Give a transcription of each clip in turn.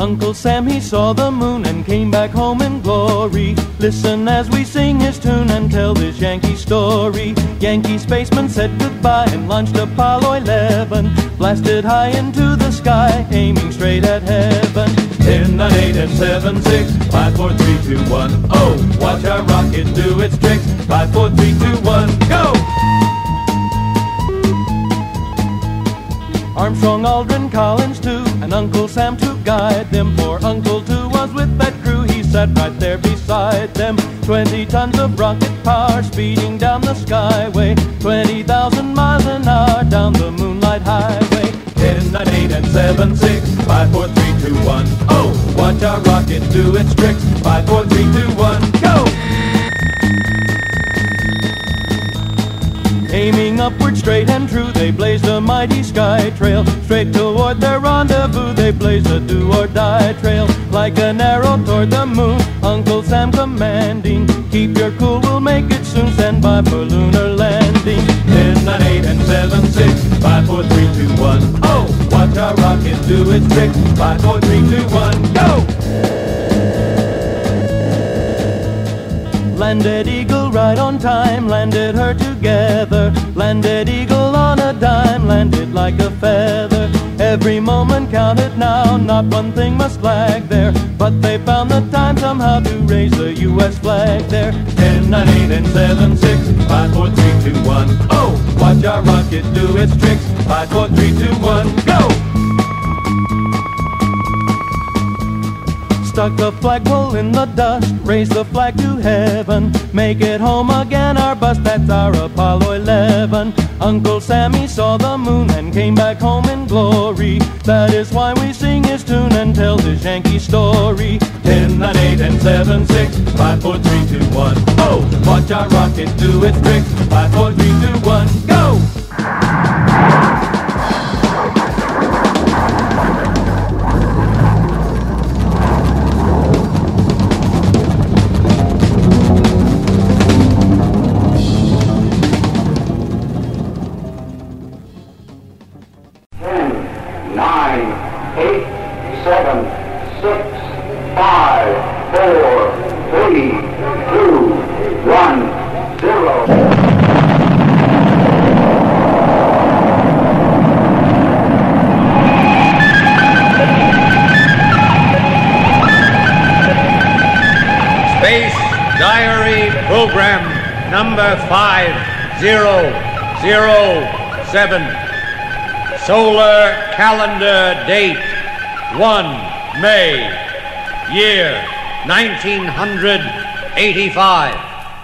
Uncle Sam, he saw the moon and came back home in glory. Listen as we sing his tune and tell this Yankee story. Yankee spaceman said goodbye and launched Apollo 11. Blasted high into the sky, aiming straight at heaven. 10, 9, 8, and 7, 6, 5, 4, 3, 2, 1. Oh, watch our rocket do its tricks. 5, 4, 3, 2, 1, go! Armstrong, Aldrin, Collins too, and Uncle Sam to guide them. For Uncle Two was with that crew, he sat right there beside them. 20 tons of rocket power speeding down the skyway. 20,000 miles an hour down the moonlight highway. 10, 9, 8, and 7, 6, 5, 4, 3, 2, 1. Oh, watch our rocket do its tricks. 5, 4, 3, 2, 1, go! Aiming upward straight and true, they blazed a mighty sky trail. Straight toward their rendezvous, they blazed a do-or-die trail. Like an arrow toward the moon, Uncle Sam commanding. Keep your cool, we'll make it soon, stand by for lunar landing. 10, 9, 8, and 7, 6, 5, 4, 3, 2, 1. Oh, watch our rocket do its tricks. 5, 4, 3, 2, 1, go! Landed Eagle right on time, landed her together. Landed Eagle on a dime, landed like a feather. Every moment counted now, not one thing must lag there. But they found the time somehow to raise the U.S. flag there. 10, 9, 8, and 7, 6, 5, 4, 3, 2, 1. Oh, watch our rocket do its tricks. 5, 4, 3, 2, 1, go! Stuck a flagpole in the dust, raised the flag to heaven. Make it home again, our bust, that's our Apollo 11. Uncle Sammy saw the moon and came back home in glory. That is why we sing his tune and tell this Yankee story. 10, 9, 8, and 7, 6, 5, 4, 3, 2, 1. Oh, watch our rocket do its tricks. 5, 4, 3, 2, 1, go! Program number 5007. Solar calendar date 1 May, year 1985.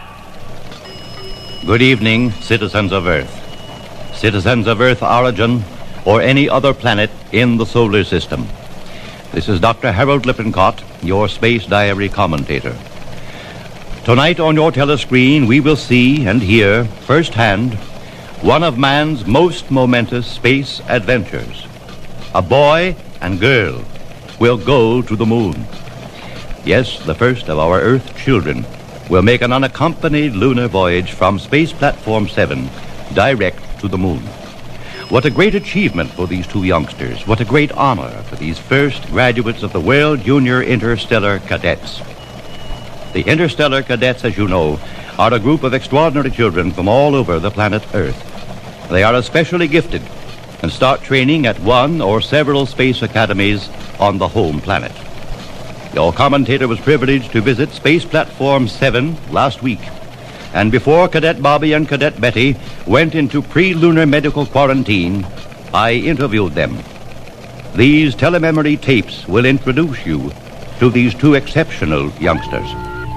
Good evening, citizens of Earth. Citizens of Earth origin or any other planet in the solar system. This is Dr. Harold Lippincott, your Space Diary commentator. Tonight on your telescreen, we will see and hear firsthand one of man's most momentous space adventures. A boy and girl will go to the moon. Yes, the first of our Earth children will make an unaccompanied lunar voyage from Space Platform 7 direct to the moon. What a great achievement for these two youngsters. What a great honor for these first graduates of the World Junior Interstellar Cadets. The Interstellar Cadets, as you know, are a group of extraordinary children from all over the planet Earth. They are especially gifted and start training at one or several space academies on the home planet. Your commentator was privileged to visit Space Platform 7 last week, and before Cadet Bobby and Cadet Betty went into pre-lunar medical quarantine, I interviewed them. These telememory tapes will introduce you to these two exceptional youngsters.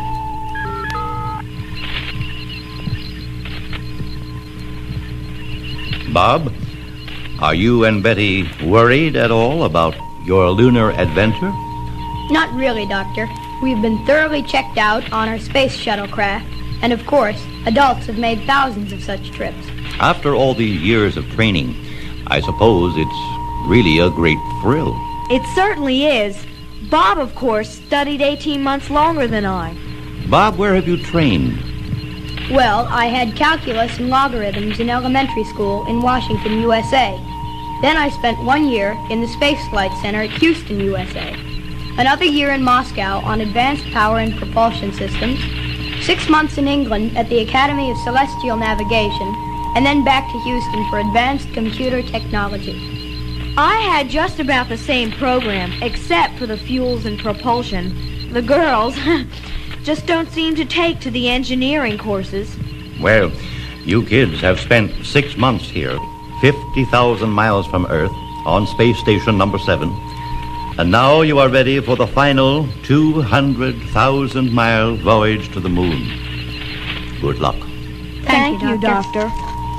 Bob, are you and Betty worried at all about your lunar adventure? Not really, Doctor. We've been thoroughly checked out on our space shuttlecraft, and of course, adults have made thousands of such trips. After all these years of training, I suppose it's really a great thrill. It certainly is. Bob, of course, studied 18 months longer than I. Bob, where have you trained? Well, I had calculus and logarithms in elementary school in Washington, USA. Then I spent 1 year in the Space Flight Center at Houston, USA. another year in Moscow on advanced power and propulsion systems, 6 months in England at the Academy of Celestial Navigation, and then back to Houston for advanced computer technology. I had just about the same program, except for the fuels and propulsion. The girls just don't seem to take to the engineering courses. Well, you kids have spent 6 months here, 50,000 miles from Earth, on Space Station number 7. And now you are ready for the final 200,000-mile voyage to the moon. Good luck. Thank you, Doctor.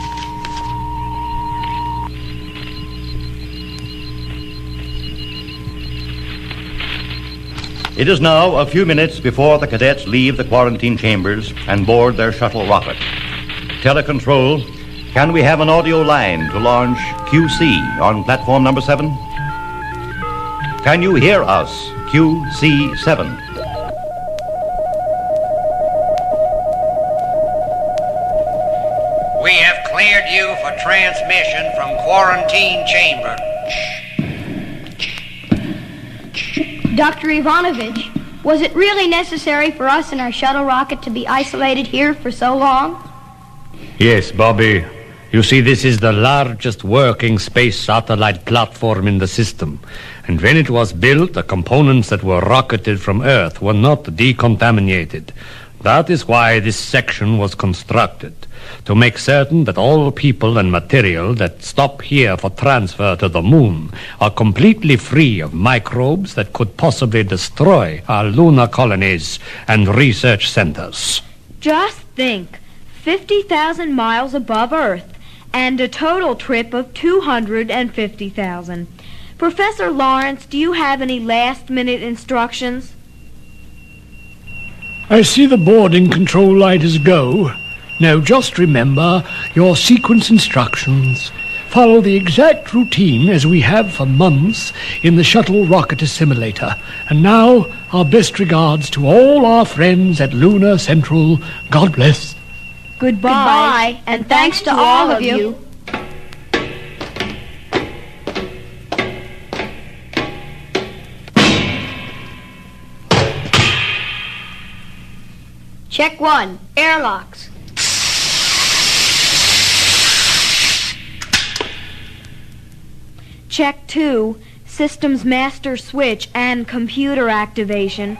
It is now a few minutes before the cadets leave the quarantine chambers and board their shuttle rocket. Telecontrol, can we have an audio line to launch QC on platform number 7? Can you hear us, QC7? We have cleared you for transmission from quarantine chamber. Dr. Ivanovich, was it really necessary for us and our shuttle rocket to be isolated here for so long? Yes, Bobby. You see, this is the largest working space satellite platform in the system. And when it was built, the components that were rocketed from Earth were not decontaminated. That is why this section was constructed, to make certain that all people and material that stop here for transfer to the moon are completely free of microbes that could possibly destroy our lunar colonies and research centers. Just think, 50,000 miles above Earth, and a total trip of 250,000. Professor Lawrence, do you have any last-minute instructions? I see the boarding control light is go. Now just remember your sequence instructions. Follow the exact routine as we have for months in the shuttle rocket assimilator. And now, our best regards to all our friends at Lunar Central. God bless. Goodbye, and thanks to all of you. Check 1, airlocks. Check 2, systems master switch and computer activation.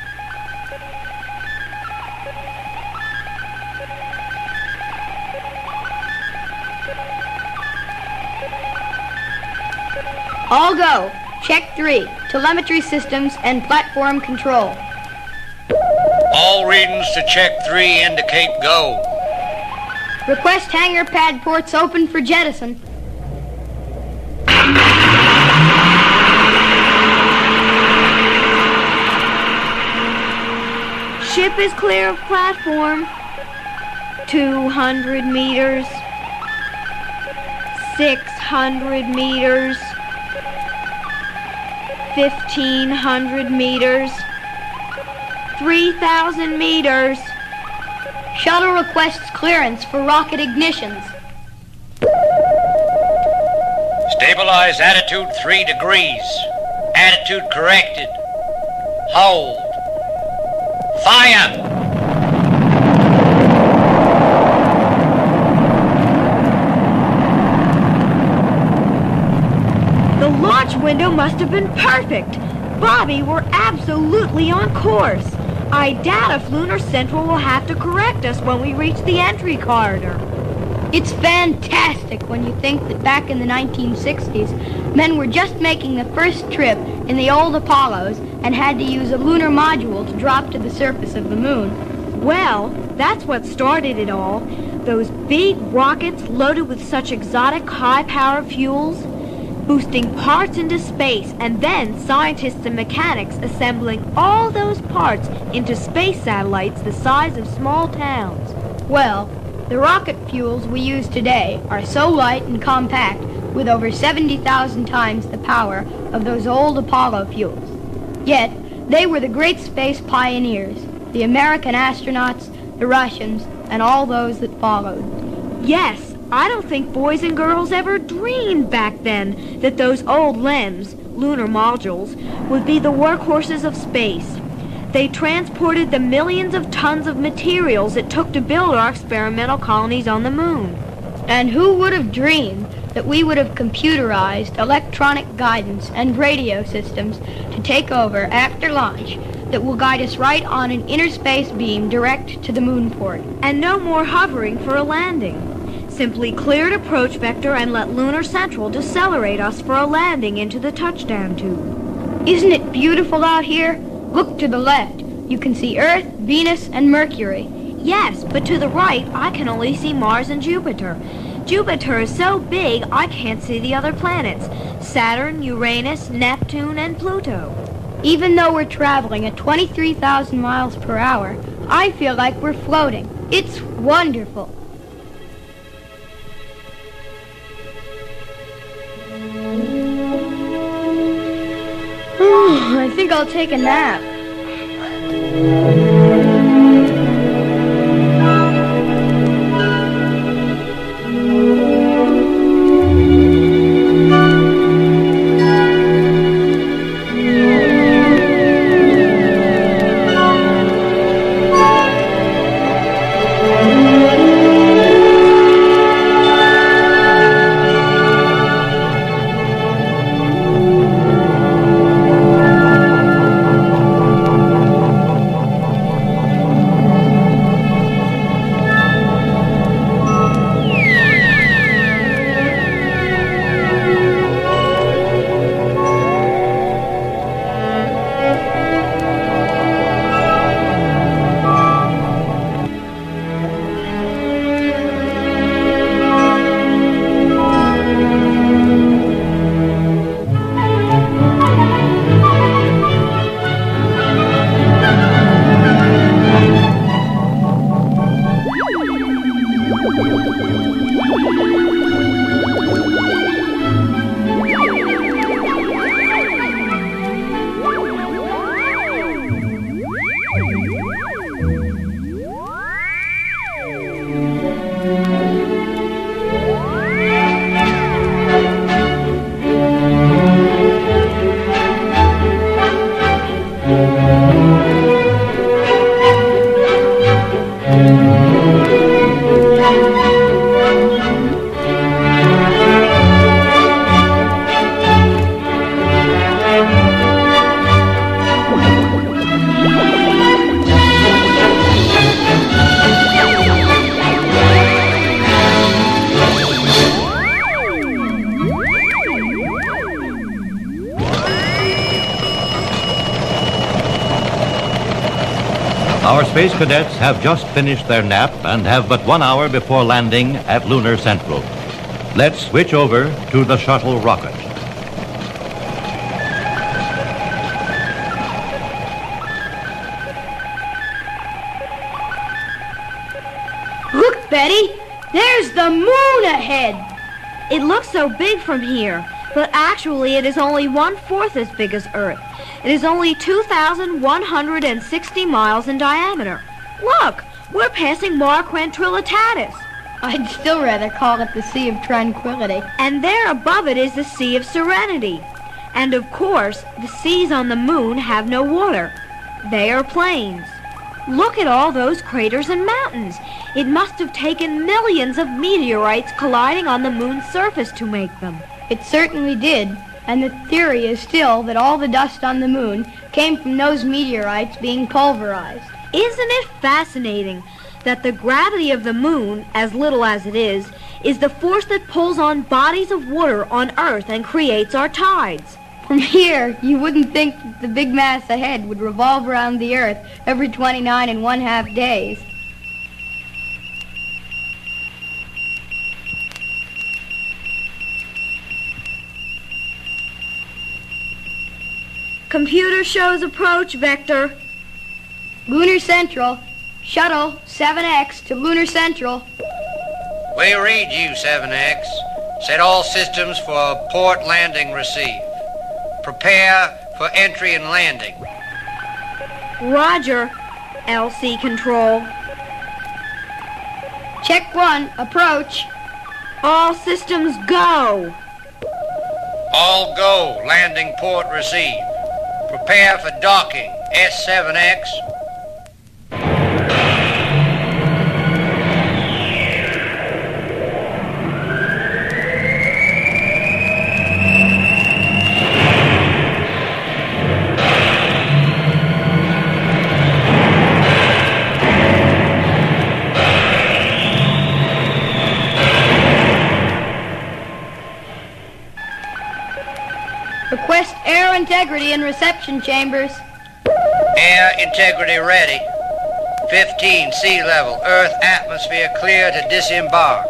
All go. Check 3, telemetry systems and platform control. All readings to check 3 indicate go. Request hangar pad ports open for jettison. Ship is clear of platform. 200 meters. 600 meters. 1,500 meters. 3,000 meters. Shuttle requests clearance for rocket ignitions. Stabilize attitude 3 degrees. Attitude corrected. Hold. Fire! The launch window must have been perfect. Bobby, we're absolutely on course. I doubt if Lunar Central will have to correct us when we reach the entry corridor. It's fantastic when you think that back in the 1960s, men were just making the first trip in the old Apollos and had to use a lunar module to drop to the surface of the moon. Well, that's what started it all. Those big rockets loaded with such exotic high-power fuels, boosting parts into space, and then scientists and mechanics assembling all those parts into space satellites the size of small towns. Well, the rocket fuels we use today are so light and compact with over 70,000 times the power of those old Apollo fuels. Yet, they were the great space pioneers, the American astronauts, the Russians, and all those that followed. Yes, I don't think boys and girls ever dreamed back then that those old LEMs lunar modules, would be the workhorses of space. They transported the millions of tons of materials it took to build our experimental colonies on the moon. And who would have dreamed that we would have computerized electronic guidance and radio systems to take over after launch that will guide us right on an inner space beam direct to the moon port. And no more hovering for a landing. Simply clear an approach vector and let Lunar Central decelerate us for a landing into the touchdown tube. Isn't it beautiful out here? Look to the left. You can see Earth, Venus, and Mercury. Yes, but to the right, I can only see Mars and Jupiter. Jupiter is so big, I can't see the other planets. Saturn, Uranus, Neptune, and Pluto. Even though we're traveling at 23,000 miles per hour, I feel like we're floating. It's wonderful. I think I'll take a nap. Our space cadets have just finished their nap and have but 1 hour before landing at Lunar Central. Let's switch over to the shuttle rocket. Look, Betty! There's the moon ahead! It looks so big from here, but actually it is only 1/4 as big as Earth. It is only 2,160 miles in diameter. Look, we're passing Mare Quadrilateralis. I'd still rather call it the Sea of Tranquility. And there above it is the Sea of Serenity. And of course, the seas on the moon have no water. They are plains. Look at all those craters and mountains. It must have taken millions of meteorites colliding on the moon's surface to make them. It certainly did. And the theory is still that all the dust on the moon came from those meteorites being pulverized. Isn't it fascinating that the gravity of the moon, as little as it is the force that pulls on bodies of water on Earth and creates our tides? From here, you wouldn't think that the big mass ahead would revolve around the Earth every 29 1/2 days. Computer shows approach vector. Lunar Central. Shuttle 7X to Lunar Central. We read you, 7X. Set all systems for port landing receive. Prepare for entry and landing. Roger, LC control. Check 1, approach. All systems go. All go, landing port receive. Prepare for docking, S7X. Request air integrity in reception chambers. Air integrity ready. 15 sea level. Earth atmosphere clear to disembark.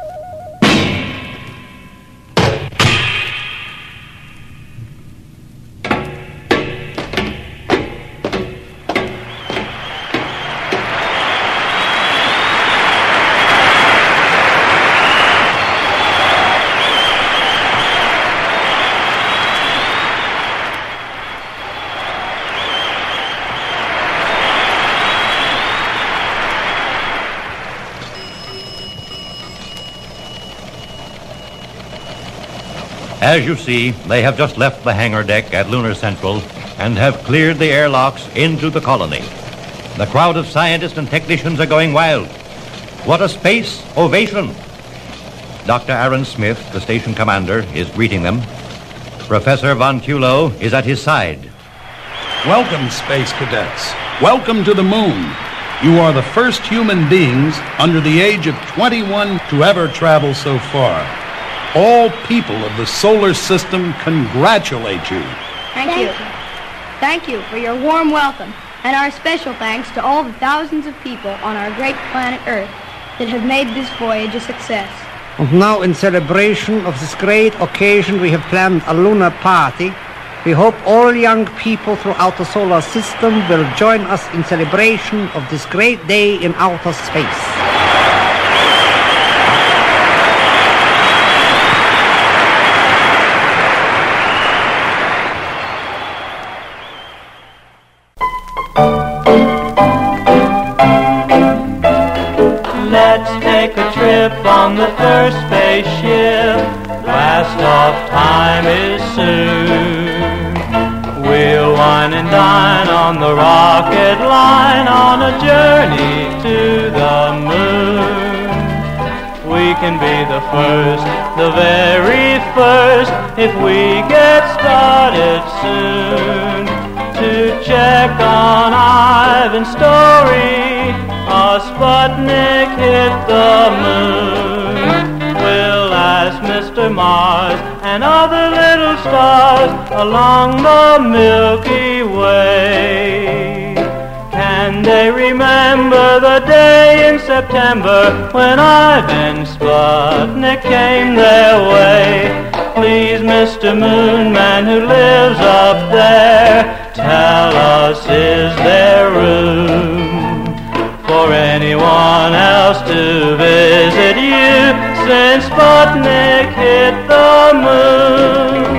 As you see, they have just left the hangar deck at Lunar Central and have cleared the airlocks into the colony. The crowd of scientists and technicians are going wild. What a space ovation! Dr. Aaron Smith, the station commander, is greeting them. Professor Von Culo is at his side. Welcome, space cadets. Welcome to the moon. You are the first human beings under the age of 21 to ever travel so far. All people of the solar system congratulate you. Thank you. Thank you for your warm welcome, and our special thanks to all the thousands of people on our great planet Earth that have made this voyage a success. And now, in celebration of this great occasion, we have planned a lunar party. We hope all young people throughout the solar system will join us in celebration of this great day in outer space. Let's take a trip on the first spaceship. Blast off time is soon. We'll wine and dine on the rocket line on a journey to the moon. We can be the first, the very first, if we get started soon. To check on Ivan's story, our Sputnik hit the moon. We'll ask Mr. Mars and other little stars along the Milky Way. Can they remember the day in September when Ivan Sputnik came their way? Please, Mr. Moon Man who lives up there, tell us, is there room for anyone else to visit you since Sputnik hit the moon?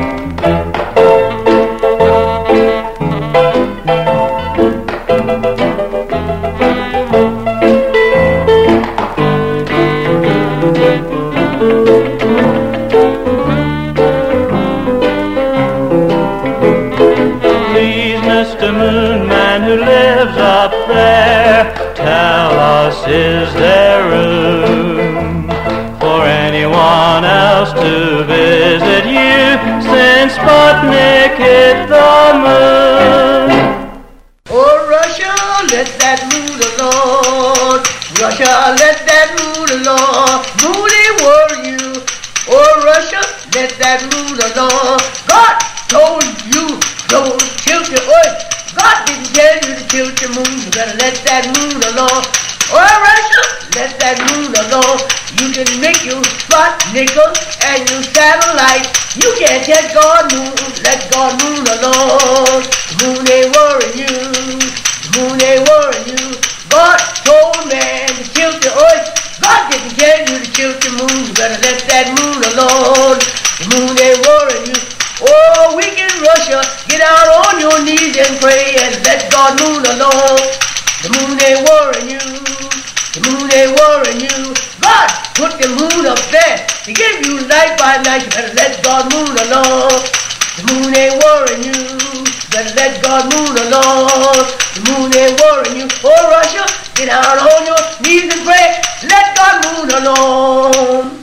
Please, Mr. Moon Man who lives up there, tell us, is there room for anyone else to visit you since Sputnik hit the moon? Oh, Russia, let that moon alone. Russia, let that moon alone. Moony were you. Oh, Russia, let that moon alone. God told you don't tilt your earth. God didn't tell you to tilt your moon. You better let that moon alone. Oh, Russia, let that moon alone. You can make your spot nickel and your satellite. You can't tell God moon. Let God moon alone. The moon ain't worrying you. The moon ain't worrying you. God told man to tilt the earth. God didn't tell you to tilt your moon. You better let that moon alone. The moon ain't worrying you. Oh, wicked Russia, get out on your knees and pray and let God moon alone. The moon ain't worrying you. The moon ain't worrying you. God put the moon up there to give you light by night. You better let God moon alone. The moon ain't worrying you. You better let God moon alone. The moon ain't worrying you. Oh, Russia, get down on your knees and pray. Let God moon alone.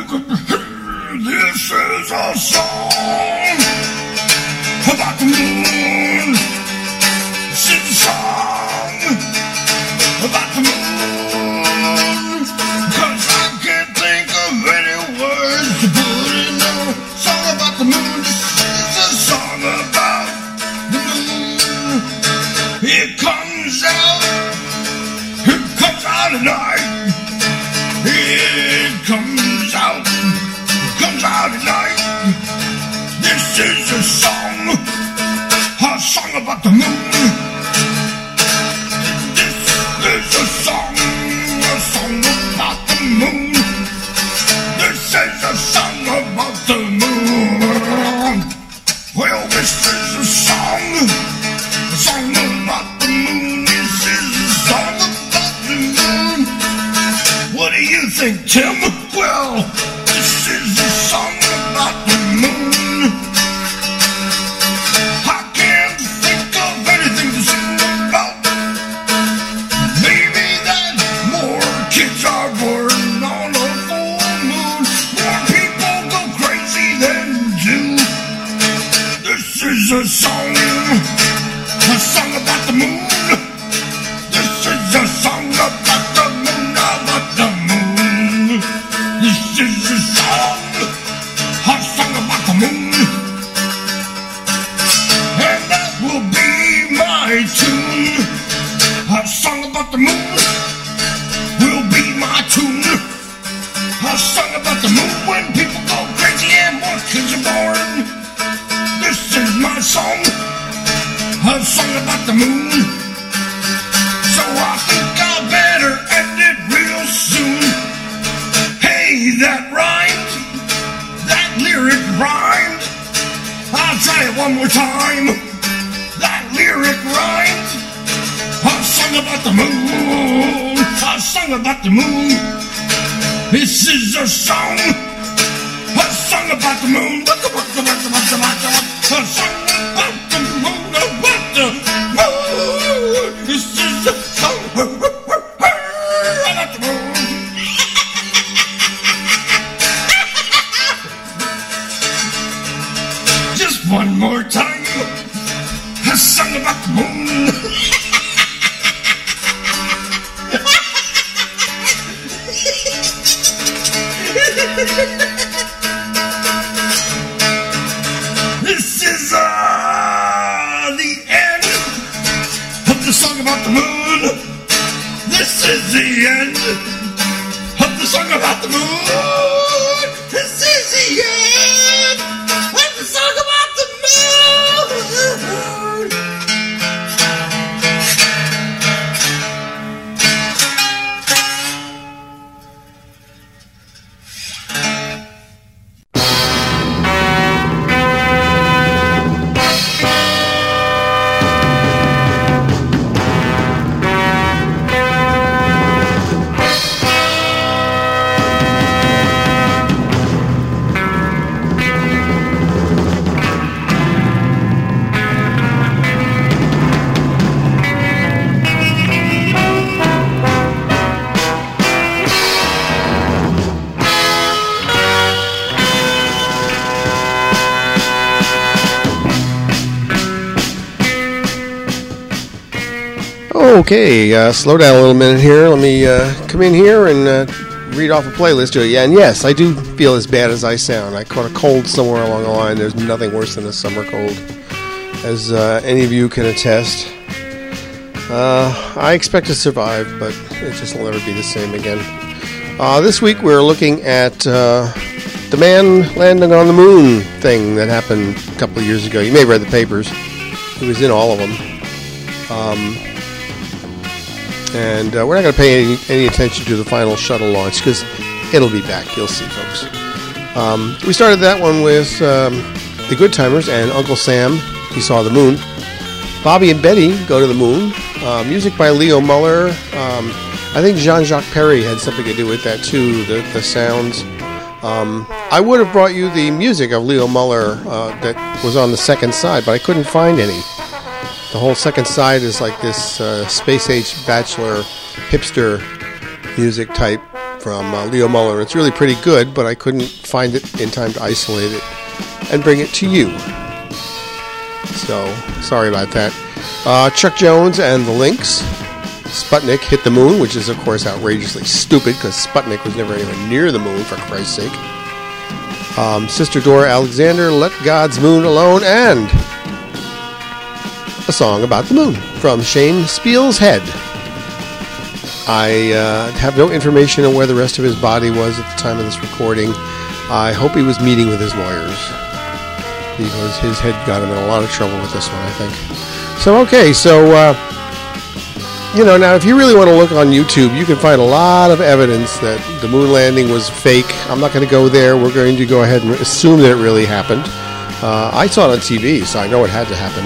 This is a song about the moon. This is a song about the moon. 'Cause I can't think of any words to put in a song about the moon. This is a song about the moon. It comes out at night. It comes out at night. This is a song about the moon. This is a song about the moon. This is a song about the moon. Well, this is a song about the moon. This is a song about the moon. What do you think, Tim? Well, this is a song about the moon. I can't think of anything to sing about. Maybe that more kids are born on a full moon. More people go crazy than do. This is a song about the moon. This is a song about the moon, about the moon. This is a song about the moon. And that will be my tune. A song about the moon will be my tune. A song about the moon when people go crazy and more kids are born. This is my song. A song about the moon. So I think I better end it real soon. Hey, that rhymed. That lyric rhymed. I'll try it one more time. That lyric rhymed. A song about the moon. A song about the moon. This is a song about the moon. A song about the moon. This is a song about the moon. Just one more time. A song about the moon. This is the end of the song about the moon. This is the end of the song about the moon. This is the end of the song about the moon. Okay, slow down a little minute here. Let me come in here and read off a playlist to you. And yes, I do feel as bad as I sound. I caught a cold somewhere along the line. There's nothing worse than a summer cold, as any of you can attest. I expect to survive, but it just will never be the same again. This week we're looking at the man landing on the moon thing that happened a couple of years ago. You may have read the papers. He was in all of them. And we're not going to pay any attention to the final shuttle launch because it'll be back. You'll see, folks. We started that one with the Good Timers and Uncle Sam. He saw the moon. Bobby and Betty go to the moon. Music by Leo Muller. I think Jean-Jacques Perry had something to do with that too, the sounds. I would have brought you the music of Leo Muller that was on the second side, but I couldn't find any. The whole second side is like this space-age bachelor hipster music type from Leo Muller. It's really pretty good, but I couldn't find it in time to isolate it and bring it to you. So, sorry about that. Chuck Jones and the Lynx. Sputnik hit the moon, which is, of course, outrageously stupid because Sputnik was never even near the moon, for Christ's sake. Sister Dora Alexander, Let God's Moon Alone, and a song about the moon from Shane Spiel's Head. I have no information on where the rest of his body was at the time of this recording. I hope he was meeting with his lawyers, because his head got him in a lot of trouble with this one, I think. So, okay, now if you really want to look on YouTube, you can find a lot of evidence that the moon landing was fake. I'm not going to go there. We're going to go ahead and assume that it really happened. I saw it on TV, so I know it had to happen.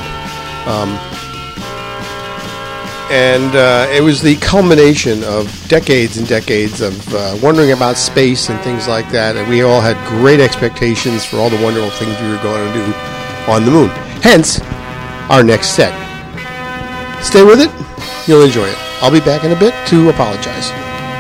It was the culmination of decades and decades of wondering about space and things like that, and we all had great expectations for all the wonderful things we were going to do on the moon. Hence, our next set. Stay with it. You'll enjoy it. I'll be back in a bit to apologize.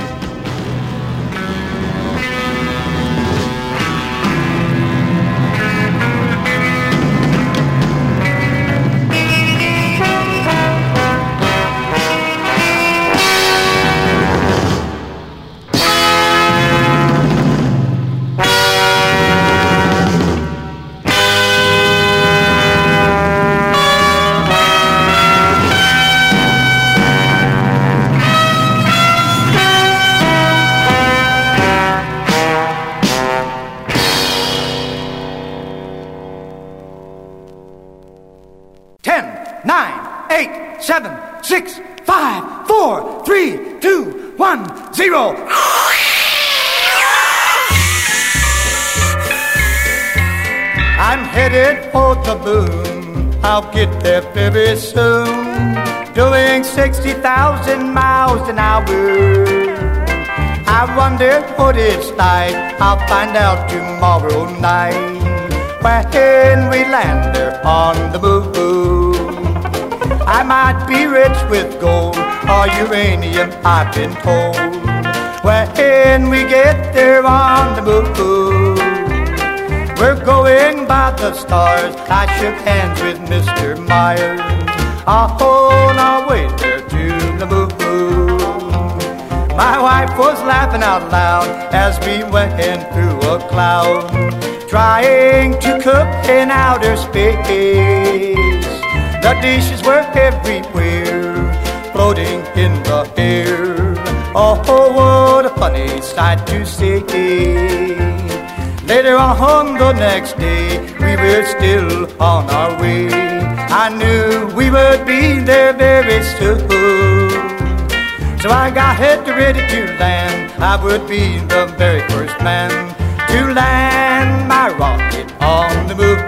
I'm headed for the moon. I'll get there very soon. Doing 60,000 miles an hour. I wonder what it's like. I'll find out tomorrow night when we land there on the moon. I might be rich with gold or uranium, I've been told. When we get there on the moon, we're going by the stars. I shook hands with Mr. Myers on our way there to the moon. My wife was laughing out loud as we went through a cloud, trying to cook in outer space. The dishes were everywhere, floating in the air. Oh, what a funny sight to see. Later on the next day, we were still on our way. I knew we would be there very soon. So I got it ready to land. I would be the very first man to land my rocket on the moon.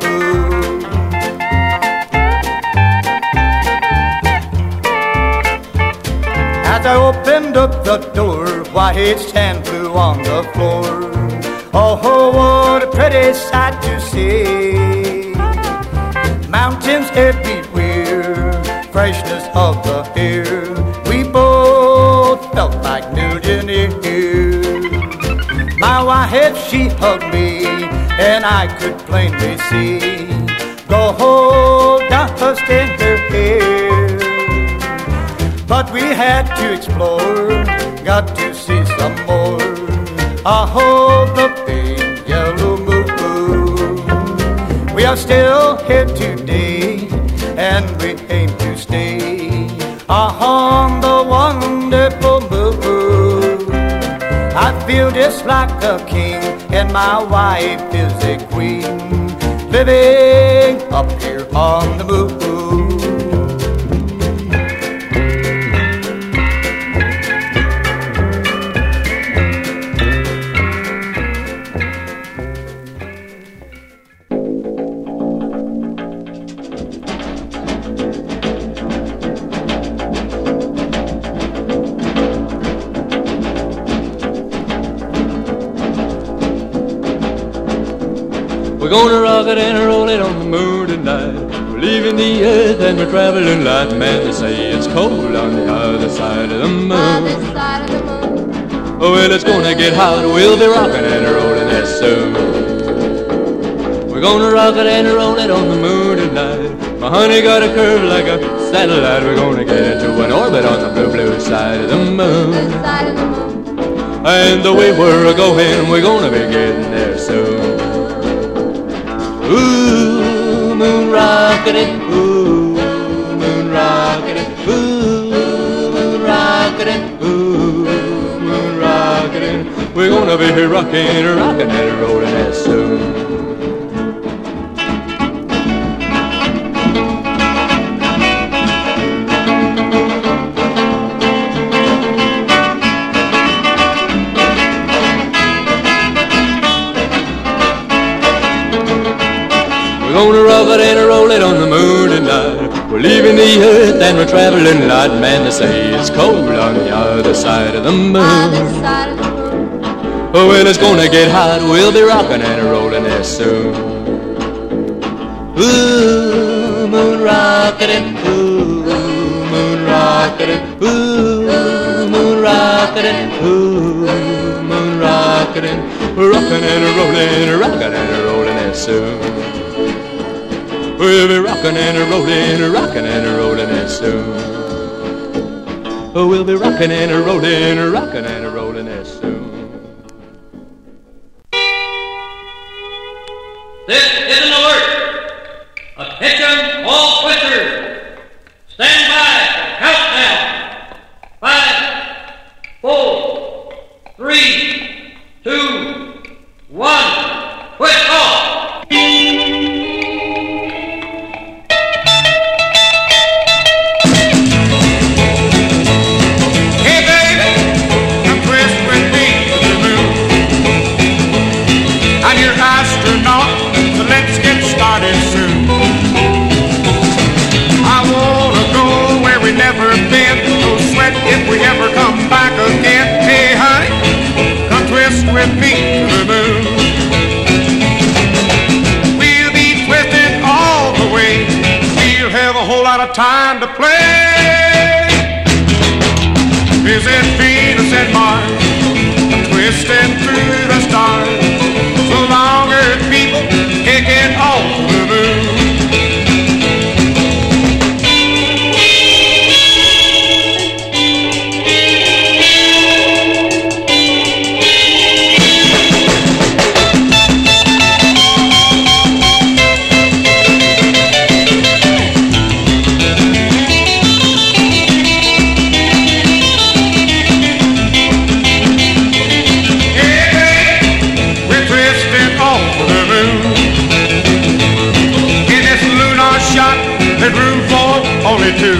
As I opened up the door, why its hand flew on the floor. Oh, what a pretty sight to see. Mountains everywhere, freshness of the air. We both felt like millionaires. My wife, she hugged me, and I could plainly see gold dust in her hair. But we had to explore, got to see some more. Oh, the big yellow moon. We are still here today, and we aim to stay on the wonderful moon. I feel just like a king, and my wife is a queen, living up here on the moon. We're gonna rock it and roll it on the moon tonight. We're leaving the earth and we're traveling light. Man, they say it's cold on the other side of the moon. Oh, well, it's gonna get hot. We'll be rocking and rolling it soon. We're gonna rock it and roll it on the moon tonight. My honey got a curve like a satellite. We're gonna get into an orbit on the blue, blue side of the moon. And the way we're going, we're gonna be getting there soon. Ooh, moon rockin', ooh, moon rockin', ooh, moon rockin', ooh, moon rockin'. We're gonna be rockin', rockin' and rollin' it soon. We're gonna rock it and roll it on the moon tonight. We're leaving the earth and we're traveling light. Man, they say it's cold on the other side of the moon. Oh, well, it's gonna get hot. We'll be rocking and rolling there soon. Ooh, moon rockin', ooh, moon rockin', ooh, moon rockin', ooh, moon rockin'. We're rockin' and rollin', rockin' and rollin' there soon. We'll be rockin' and rollin' it soon. Oh, we'll be rockin' and rollin' it soon. This is an alert. Attention, all twisters. Stand by for countdown. 5, 4, 3, 2, 1. Twist off. If we ever come back again, hey honey, come twist with me to the moon. We'll be twisting all the way. We'll have a whole lot of time to play. Visit Venus and Mars, twisting through the stars. So long Earth people kicking off the moon. There's room for only two.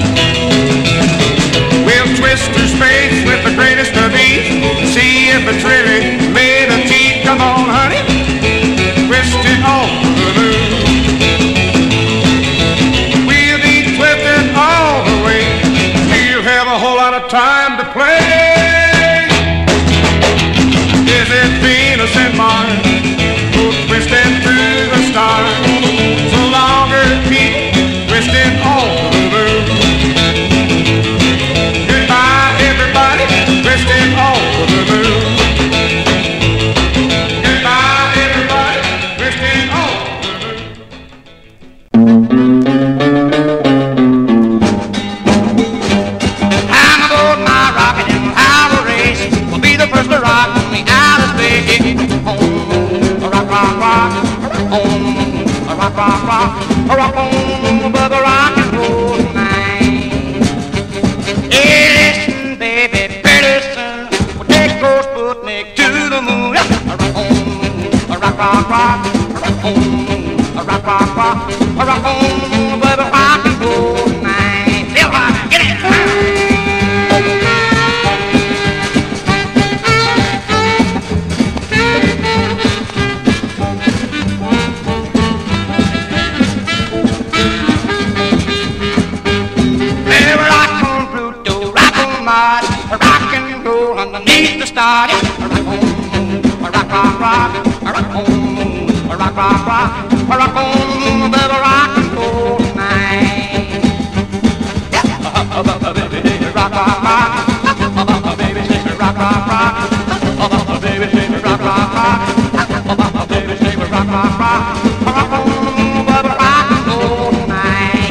We'll twist through space with the greatest of ease. See if it's really made of teeth. Come on, honey, twist it off the moon. We'll be twisting all the way. We'll have a whole lot of time to play. Is it Venus and Mars? We're twisting through the stars. So long as people twisting all the moon. Goodbye, everybody, twisting all the moon. Goodbye, everybody, twisting all the moon. I'm aboard my rocket and we'll have a race. We'll be the first to rock on the outer space. Rock, rock, rock, rock, rock, rock, rock on. Rock and roll tonight. Hey, listen, baby, pretty soon we'll take those Sputnik to the moon. Rock on, rock, rock, rock, rock on, rock, rock, rock, rock on, baby, rock and roll tonight. Feel hot, get it. Rock and roll underneath the stars. Rock on, rock, rock, rock, rock on, rock rock, rock. Rock on the moon, baby, rock and roll tonight. Baby, take me rock, rock, rock. Baby, take me rock, rock, rock. Baby, take me rock, rock, rock. Baby, take me rock, rock, rock. Rock on the moon, baby, rock and roll tonight.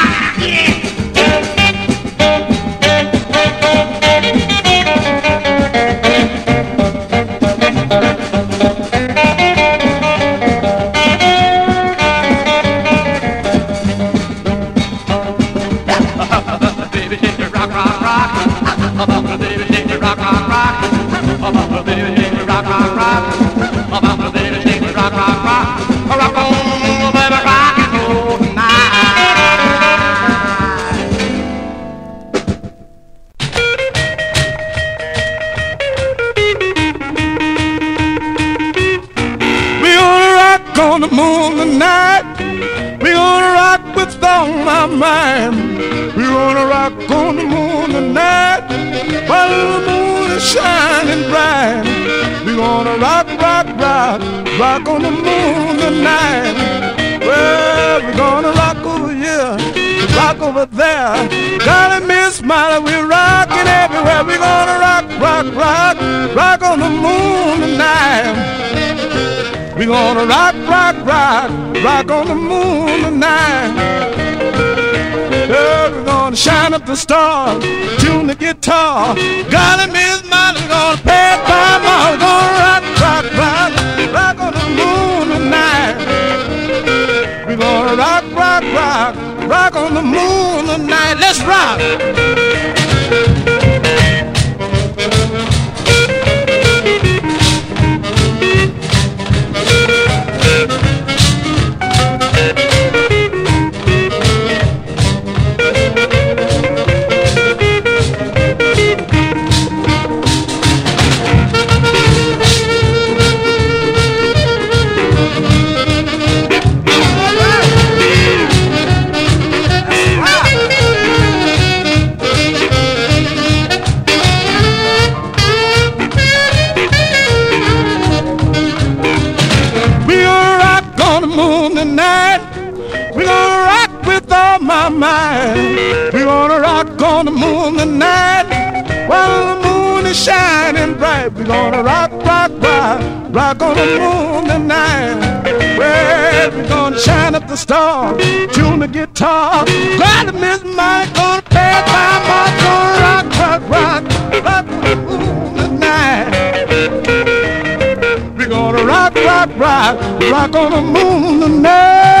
Baby, take me rock, rock, rock. Baby, take me rock, rock, rock. Baby, take me rock, rock, rock. Baby, take me rock, rock, rock. Rock on, baby, rock and roll tonight. We're gonna rock on the moon tonight. We're gonna rock with all my mind. We're gonna rock on the moon tonight while the moon is shining bright. We're gonna rock, rock, rock, rock on the moon tonight. Well, we're gonna rock over here, rock over there. Golly, Miss Molly, we're rocking everywhere. We're gonna rock, rock, rock, rock on the moon tonight. We're gonna rock, rock, rock, rock on the moon tonight. Yeah, we're gonna shine up the stars, tune the guitar. Golly, Miss Molly, we're gonna play it by mouth. We're gonna rock, rock, rock, rock on the moon tonight. We're gonna rock, rock, rock, rock on the moon tonight. Let's rock. We're gonna rock on the moon tonight while the moon is shining bright. We're gonna rock, rock, rock, rock on the moon tonight. Well, we're gonna shine up the stars, tune the guitar. Glad to Miss Mike, gonna play it by my. Gonna rock, rock, rock, rock on the moon tonight. We're gonna rock, rock, rock, rock on the moon tonight.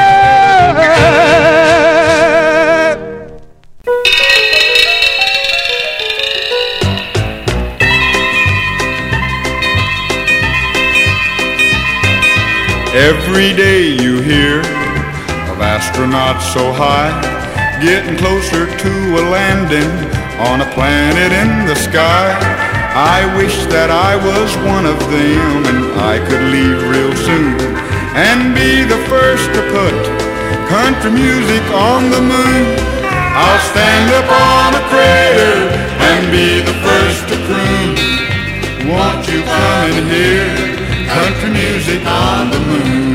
Every day you hear of astronauts so high, getting closer to a landing on a planet in the sky. I wish that I was one of them and I could leave real soon and be the first to put country music on the moon. I'll stand up on a crater and be the first to croon. Won't you come and hear country music on the moon?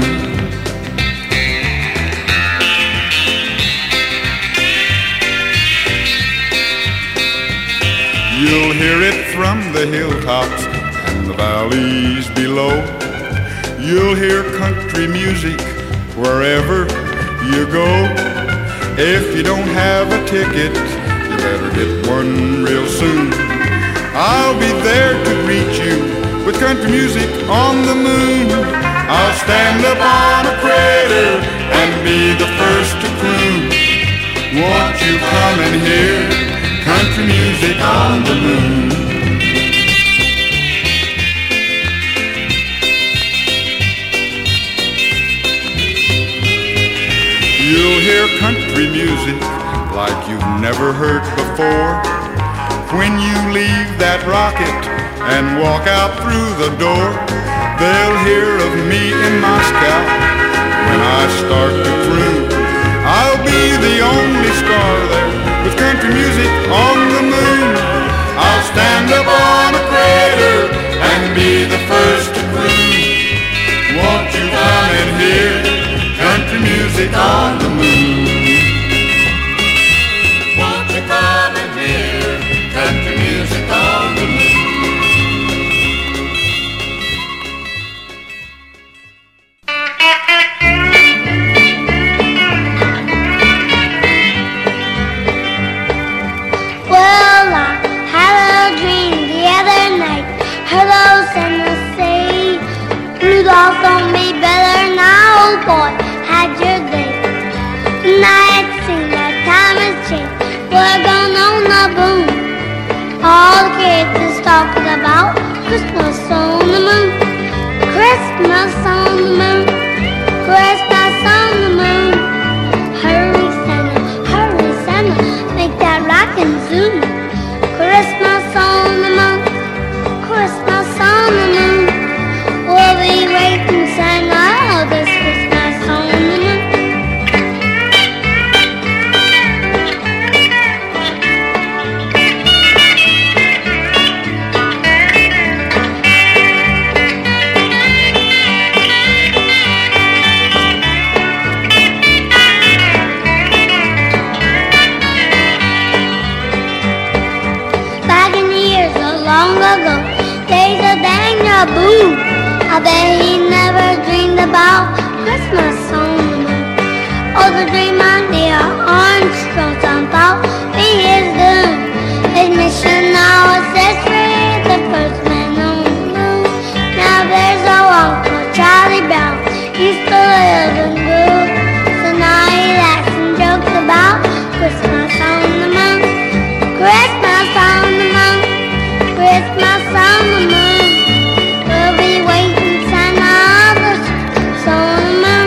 You'll hear it from the hilltops and the valleys below. You'll hear country music wherever you go. If you don't have a ticket, you better get one real soon. I'll be there to greet you with country music on the moon. I'll stand up on a crater and be the first to croon. Won't you come and hear country music on the moon? You'll hear country music like you've never heard before. When you leave that rocket and walk out through the door, they'll hear of me in Moscow when I start to croon. I'll be the only star there with country music on the moon. I'll stand up on a crater and be the first to croon. Won't you come in? music on the moon. Won't you come and hear country music on the moon? Well, I had a dream the other night. Hello, Santa say, Rudolph don't me better now, old boy, had your day. Tonight it seems like time has changed. We're going on the boom. All the kids is talking about Christmas on the moon. Christmas on the moon. Christmas on the moon. Hurry, Santa, make that rockin' zoom. Christmas on the moon. Christmas on the moon. We'll be waiting, Santa, this Christmas on the moon. Back in the years so long ago, days of bang a boom. I bet he never dreamed about Christmas on the moon. Oh, the dream on the orange strong about be his doom. His mission now is set free, the first man on the moon. Now there's a walk for Charlie Brown, he's still living good. So now he laughs and jokes about Christmas on the moon. Christmas on the moon. Christmas on the moon. We'll be waiting Santa on the moon.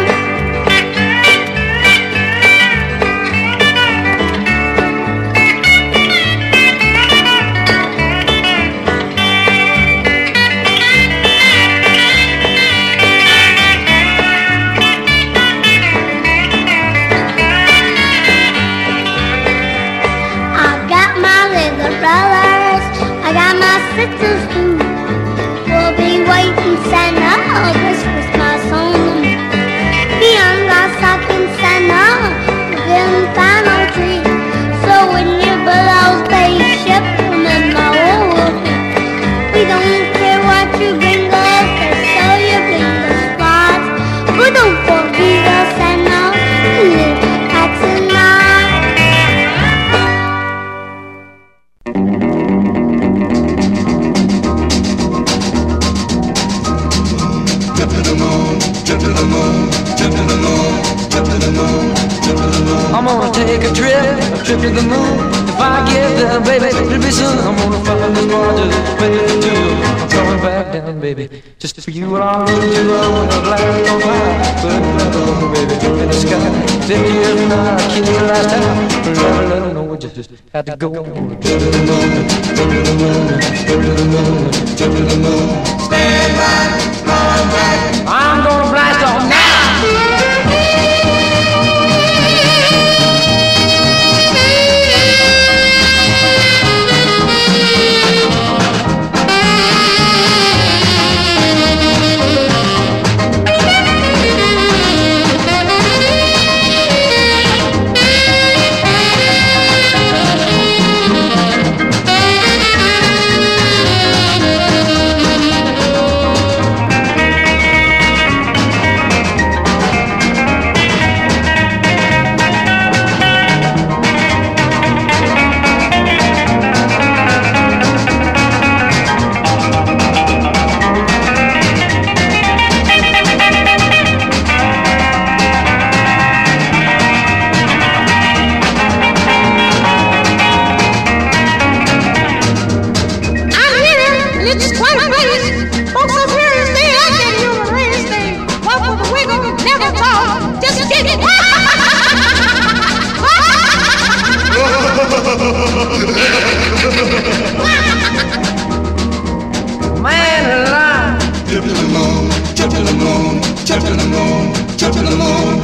I got my little brothers, I got my sisters too. We'll be waiting Santa this Christmas on the moon. Beyond our stocking Santa, we're getting final tree. So when you build our spaceship, remember what we'll be. We don't care what you bring us, so you bring the spots. But don't forget us Santa, that's enough. I'm gonna take a trip to the moon. If I get there, baby, it'll be soon. I'm gonna find this bar just waiting to. I'm coming back down, baby, just for you. And I'll run you on a glass on fire. Put it on, baby, in the sky. 50 years from now, I killed you last time. Never let them know we just had to go. Trip to the moon, trip to the moon, trip to the moon, trip to the moon. Stand by, come back. I'm gonna blast off now. Man alive. Trip to the moon, trip to the moon, trip to the moon, trip to the moon.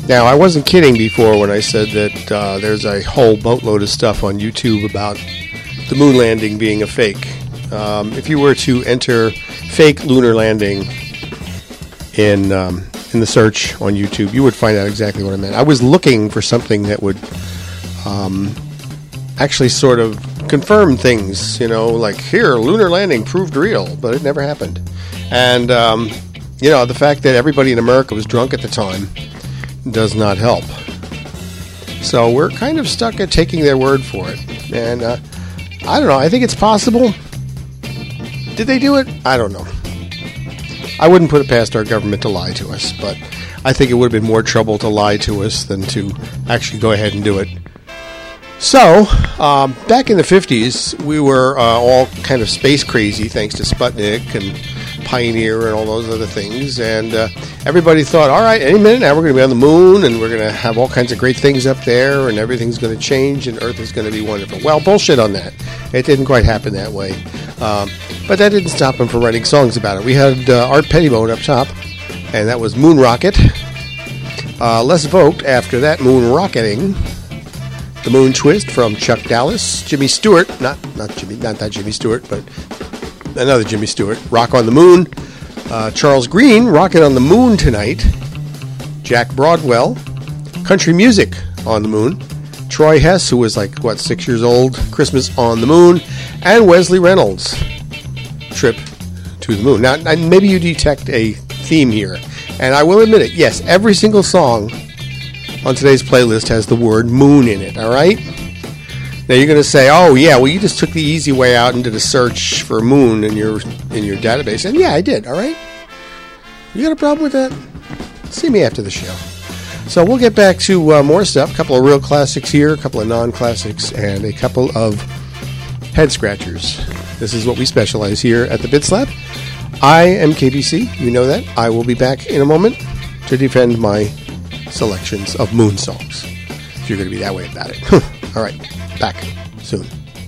Now, I wasn't kidding before when I said that there's a whole boatload of stuff on YouTube about the moon landing being a fake. If you were to enter fake lunar landing in the search on YouTube, you would find out exactly what I meant. I was looking for something that would actually sort of confirm things, like here, lunar landing proved real, but it never happened. And, the fact that everybody in America was drunk at the time does not help. So we're kind of stuck at taking their word for it. And I don't know, I think it's possible. Did they do it? I don't know. I wouldn't put it past our government to lie to us, but I think it would have been more trouble to lie to us than to actually go ahead and do it. So, back in the 50s, we were all kind of space crazy thanks to Sputnik and Pioneer and all those other things, and everybody thought, all right, any minute now we're going to be on the moon, and we're going to have all kinds of great things up there, and everything's going to change, and Earth is going to be wonderful. Well, bullshit on that. It didn't quite happen that way. But that didn't stop him from writing songs about it. We had Art Pettibone up top, and that was Moon Rocket. Les Vogt, after that, Moon Rocketing. The Moon Twist from Chuck Dallas. Jimmy Stewart, not that Jimmy Stewart, but another Jimmy Stewart. Rock on the Moon. Charles Green, Rockin' on the Moon Tonight. Jack Broadwell. Country Music on the Moon. Troy Hess, who was 6 years old. Christmas on the Moon. And Wesley Reynolds. Trip to the Moon. Now, maybe you detect a theme here. And I will admit it, yes, every single song on today's playlist has the word moon in it, all right? Now you're going to say, oh, yeah, well, you just took the easy way out and did a search for moon in your database. And yeah, I did, all right? You got a problem with that? See me after the show. So we'll get back to more stuff. A couple of real classics here, a couple of non-classics, and a couple of head-scratchers. This is what we specialize here at the Bit Slap. I am KBC. You know that. I will be back in a moment to defend my selections of moon songs, if you're going to be that way about it. All right, back soon.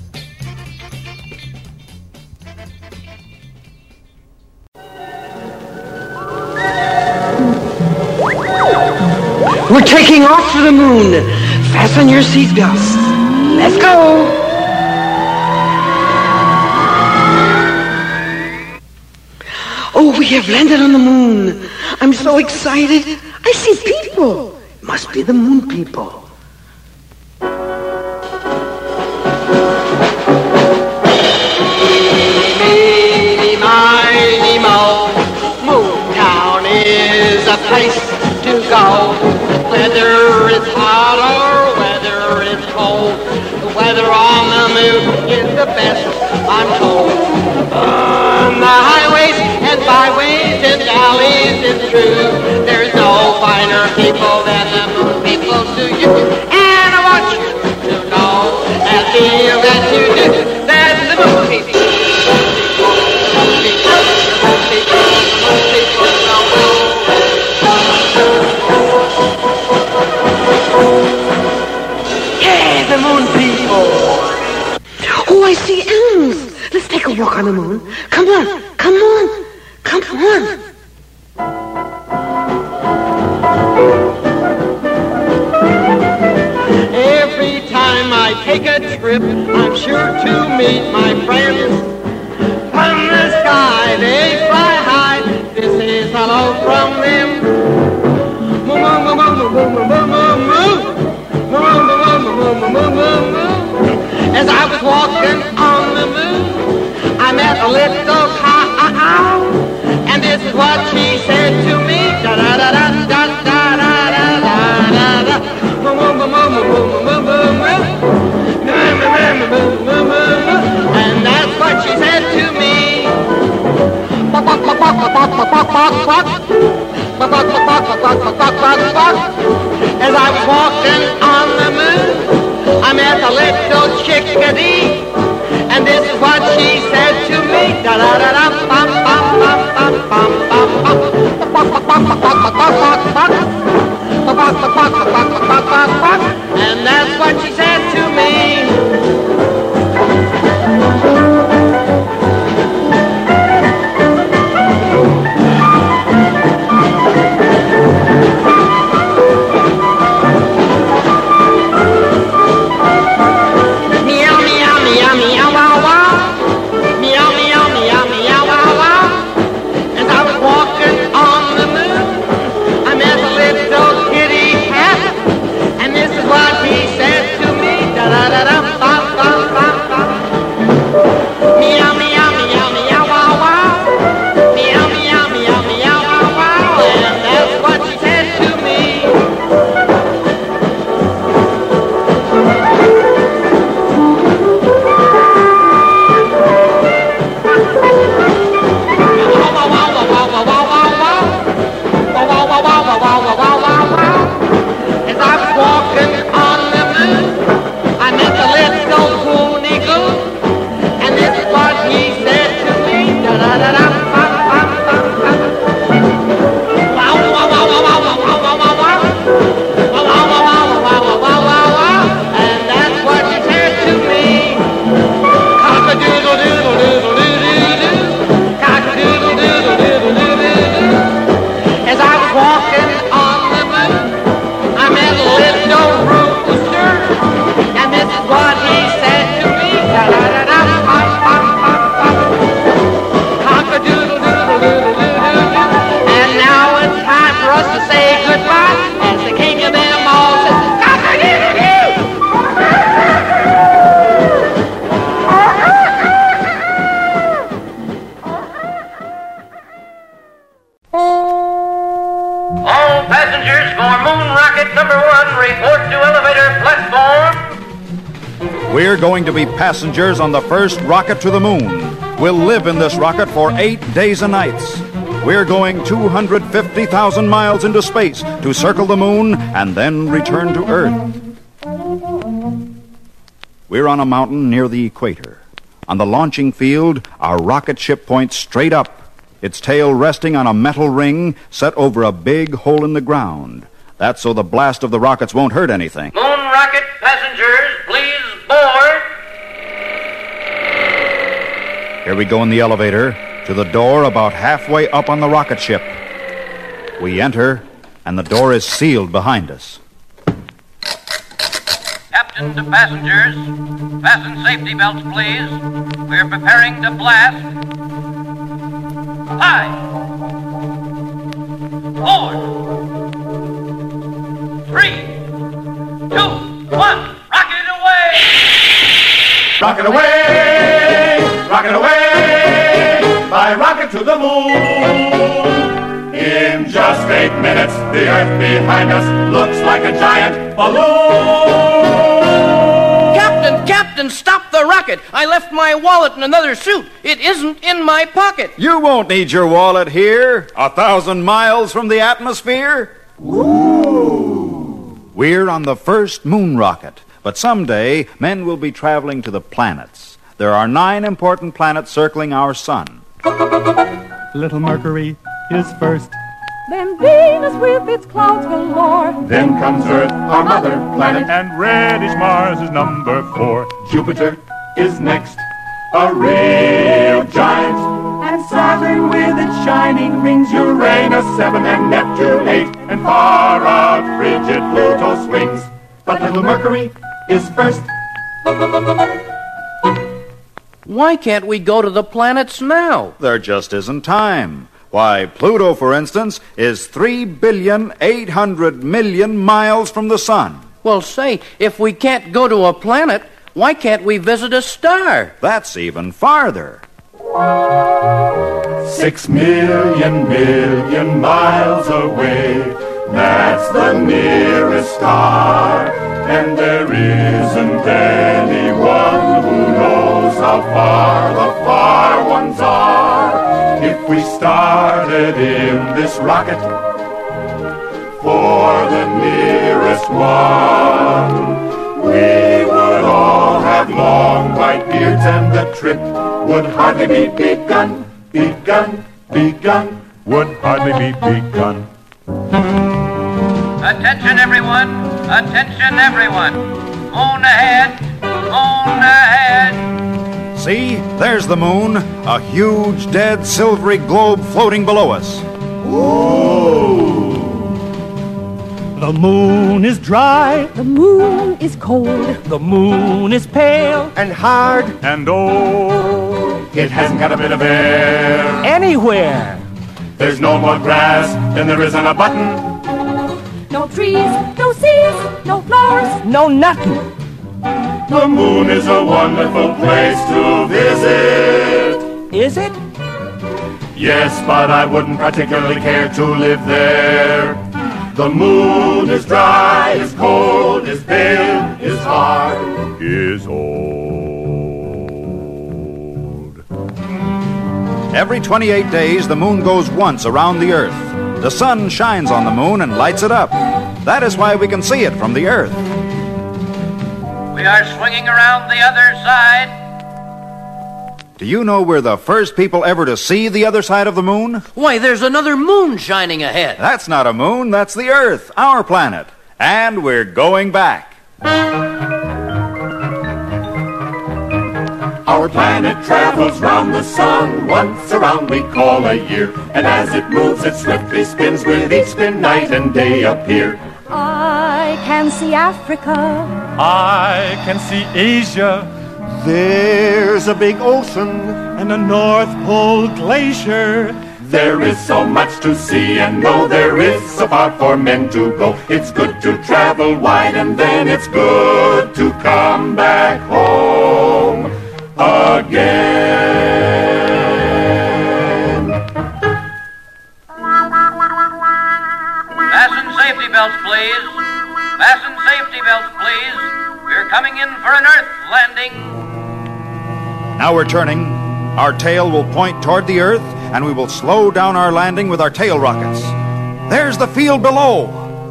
We're taking off for the moon. Fasten your seatbelts. Let's go. Oh, we have landed on the moon. I'm so excited. I see people. Must be the moon people. Meeny, miny, moe. Moontown is a place to go. Whether it's hot or whether it's cold, the weather on the moon is the best, I'm told. On the highways and byways and alleys, it's true, there's no finer people than the moon people to you. And I want you to know and feel that you do, that the moon people, yeah, the moon people. Oh, I see elms. Let's take a walk on the moon. Come on, come on, come on. Every time I take a trip, I'm sure to meet my friends. From the sky, they fly high. This is hello from them. As I was walking on the moon, I met a little cow, and this is what she said to me. Da da da da da da da da da da. And that's what she said to me. As I was walking on the moon, I met a little chickadee, and this is what she said to me. Da da da da bum bum bum bum bum bum. And that's what she said to me. All passengers for Moon Rocket number 1, report to elevator platform. We're going to be passengers on the first rocket to the moon. We'll live in this rocket for 8 days and nights. We're going 250,000 miles into space to circle the moon and then return to Earth. We're on a mountain near the equator. On the launching field, our rocket ship points straight up, its tail resting on a metal ring set over a big hole in the ground. That's so the blast of the rockets won't hurt anything. Moon Rocket passengers, please board. Here we go in the elevator to the door about halfway up on the rocket ship. We enter, and the door is sealed behind us. Captain to passengers, fasten safety belts, please. We're preparing to blast. 5, 4, 3, 2, 1. Rocket away! Rocket away! Rocket away! By rocket to the moon! In just 8 minutes, the Earth behind us looks like a giant balloon! Captain, stop the rocket! I left my wallet in another suit. It isn't in my pocket. You won't need your wallet here, 1,000 miles from the atmosphere. Ooh. We're on the first moon rocket, but someday men will be traveling to the planets. There are 9 important planets circling our sun. Little Mercury is first. Then Venus with its clouds galore. Then comes Earth, our mother planet. And reddish Mars is number 4. Jupiter is next, a real giant. And Saturn with its shining rings. Uranus 7 and Neptune 8. And far out frigid Pluto swings. But little Mercury is first. Why can't we go to the planets now? There just isn't time. Why, Pluto, for instance, is 3,800,000,000 miles from the sun. Well, say, if we can't go to a planet, why can't we visit a star? That's even farther. 6 million miles away. That's the nearest star. And there isn't anyone who knows how far the far ones are. If we started in this rocket for the nearest one, we would all have long white beards and the trip would hardly be begun, would hardly be begun. Attention, everyone. Attention, everyone. Moon ahead. Moon ahead. See, there's the moon, a huge, dead, silvery globe floating below us. Ooh. The moon is dry. The moon is cold. The moon is pale and hard and old. It hasn't got a bit of air anywhere. There's no more grass than there is on a button. No trees, no seas, no flowers, no nothing. The moon is a wonderful place to visit. Is it? Yes, but I wouldn't particularly care to live there. The moon is dry, is cold, is pale, is hard, is old. Every 28 days, the moon goes once around the Earth. The sun shines on the moon and lights it up. That is why we can see it from the Earth. We are swinging around the other side. Do you know we're the first people ever to see the other side of the moon? Why, there's another moon shining ahead. That's not a moon, that's the Earth, our planet. And we're going back. Our planet travels round the sun, once around we call a year. And as it moves, it swiftly spins, with each spin night and day appear. I can see Africa. I can see Asia. There's a big ocean and a North Pole glacier. There is so much to see and know, there is so far for men to go. It's good to travel wide and then it's good to come back home again. belts, please. Fasten safety belts, please. We're coming in for an Earth landing. Now we're turning. Our tail will point toward the Earth, and we will slow down our landing with our tail rockets. There's the field below.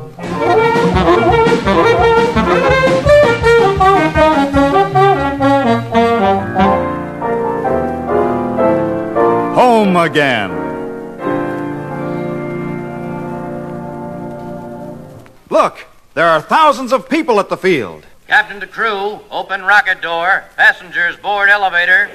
Home again. Look, there are thousands of people at the field. Captain to crew, open rocket door, passengers board elevator.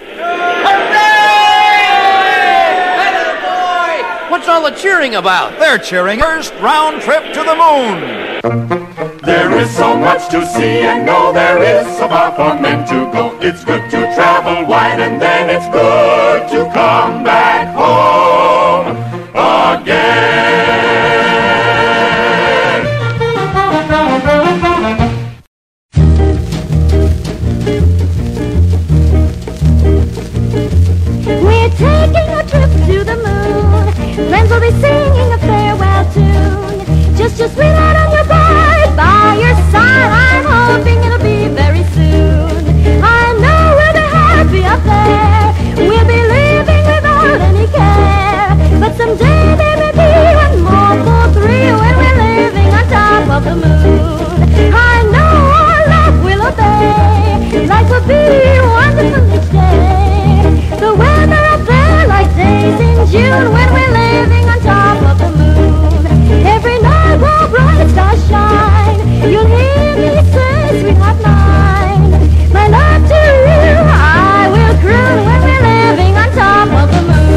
What's all the cheering about? They're cheering first round trip to the moon. There is so much to see and know, there is so far for men to go. It's good to travel wide and then it's good to come back home again. We're taking a trip to the moon. Friends will be singing a farewell tune. Just sweet out on your board by your side. I'm hoping it'll be very soon. I know we'll be happy up there. We'll be living without any care. But someday there may be one more for three when we're living on top of the moon. I know our love will obey. Life will be wonderful each day. The weather up there like days in June when we're living on top of the moon. Every night while bright stars shine, you'll hear me say, sweetheart mine, my love to you I will croon when we're living on top of the moon.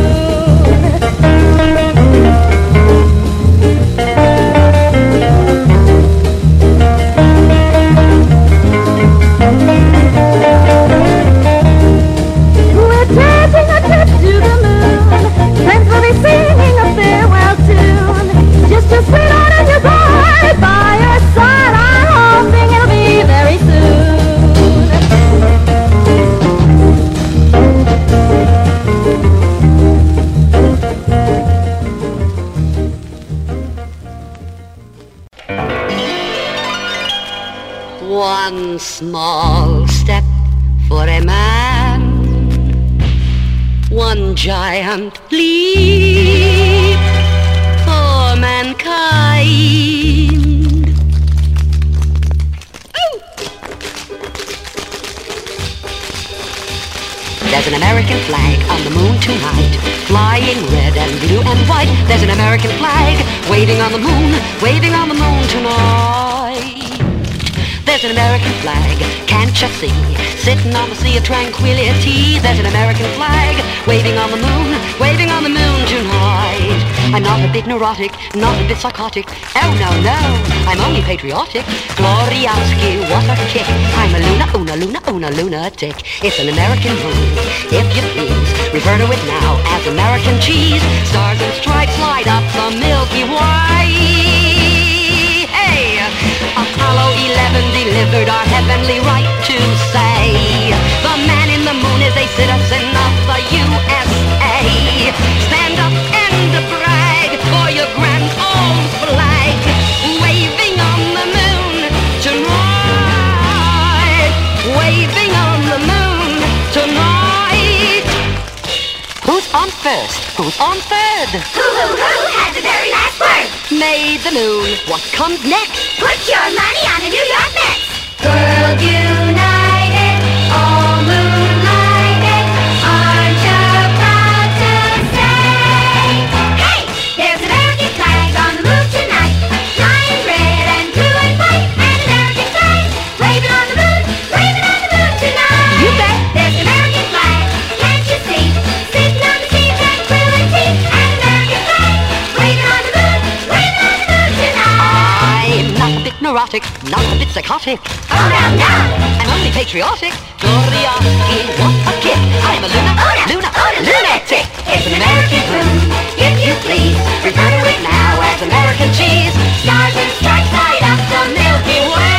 We're taking a trip to the moon. Friends will be singing a farewell tune. Just a sweetheart and your boy by your side. I'm hoping it'll be very soon. One small step for a man, one giant leap for mankind. There's an American flag on the moon tonight, flying red and blue and white. There's an American flag waving on the moon tonight. There's an American flag, can't you see, sitting on the sea of tranquility. There's an American flag waving on the moon tonight. I'm not a bit neurotic, not a bit psychotic. Oh no, no, I'm only patriotic. Gloriaski, what a kick. I'm a lunatic. It's an American moon, if you please. Refer to it now as American cheese. Stars and stripes light up the Milky Way. Hey, Apollo 11 delivered our heavenly right to say the man in the moon is a citizen of the USA. Stand up and brag for your grand old flag, waving on the moon tonight, waving on the moon tonight. Who's on first? Who's on third? Who has the very last word? Made the moon. What comes next? Put your money on the New York Mets. World united, all moonlighted, aren't you proud to say? Hey, there's an American flag on the moon tonight, flying red and blue and white, an American flag waving on the moon tonight. You bet. There's an American flag, can't you see, sitting on the sea of tranquility, an American flag waving on the moon tonight. I'm not a bit neurotic, not a bit psychotic. Oh no, no! I'm only patriotic. Gloriaski, what a kick. I'm a lunatic. It's an American moon, if you please. Refer to it now as American cheese. Stars and stripes light up the Milky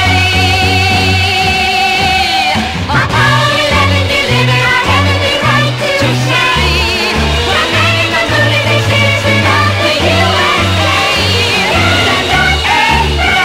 Way. Apollo 11 delivered our heavenly right to say the man in the moon is a citizen of the USA. Stand up and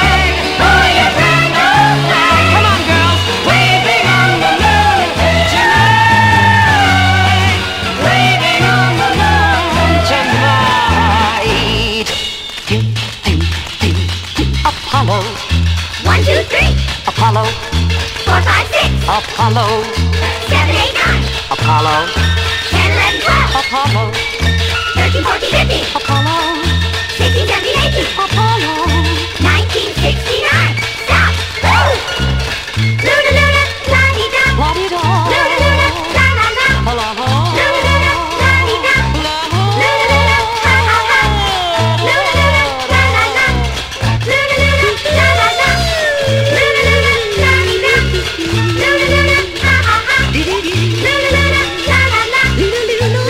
Apollo. 4, 5, 6. Apollo. 7, 8, 9. Apollo. 10, 11, 12. Apollo. 13, 14, 15. Apollo. 16, 17, 18. Apollo. 1969. Stop. Woo! Luna, Luna, la-dee-da. La-dee-da. Luna, Luna, la-la-la. La-la-la. Luna, Luna, la-dee-da. Luna, Luna, ha-ha-ha. Luna, Luna, la-la-la. Luna, Luna, la-la-la. Luna, Luna, la-dee-da. Luna, Luna, ha-ha-ha. Luna, Luna, la-la-la. Luna, Luna,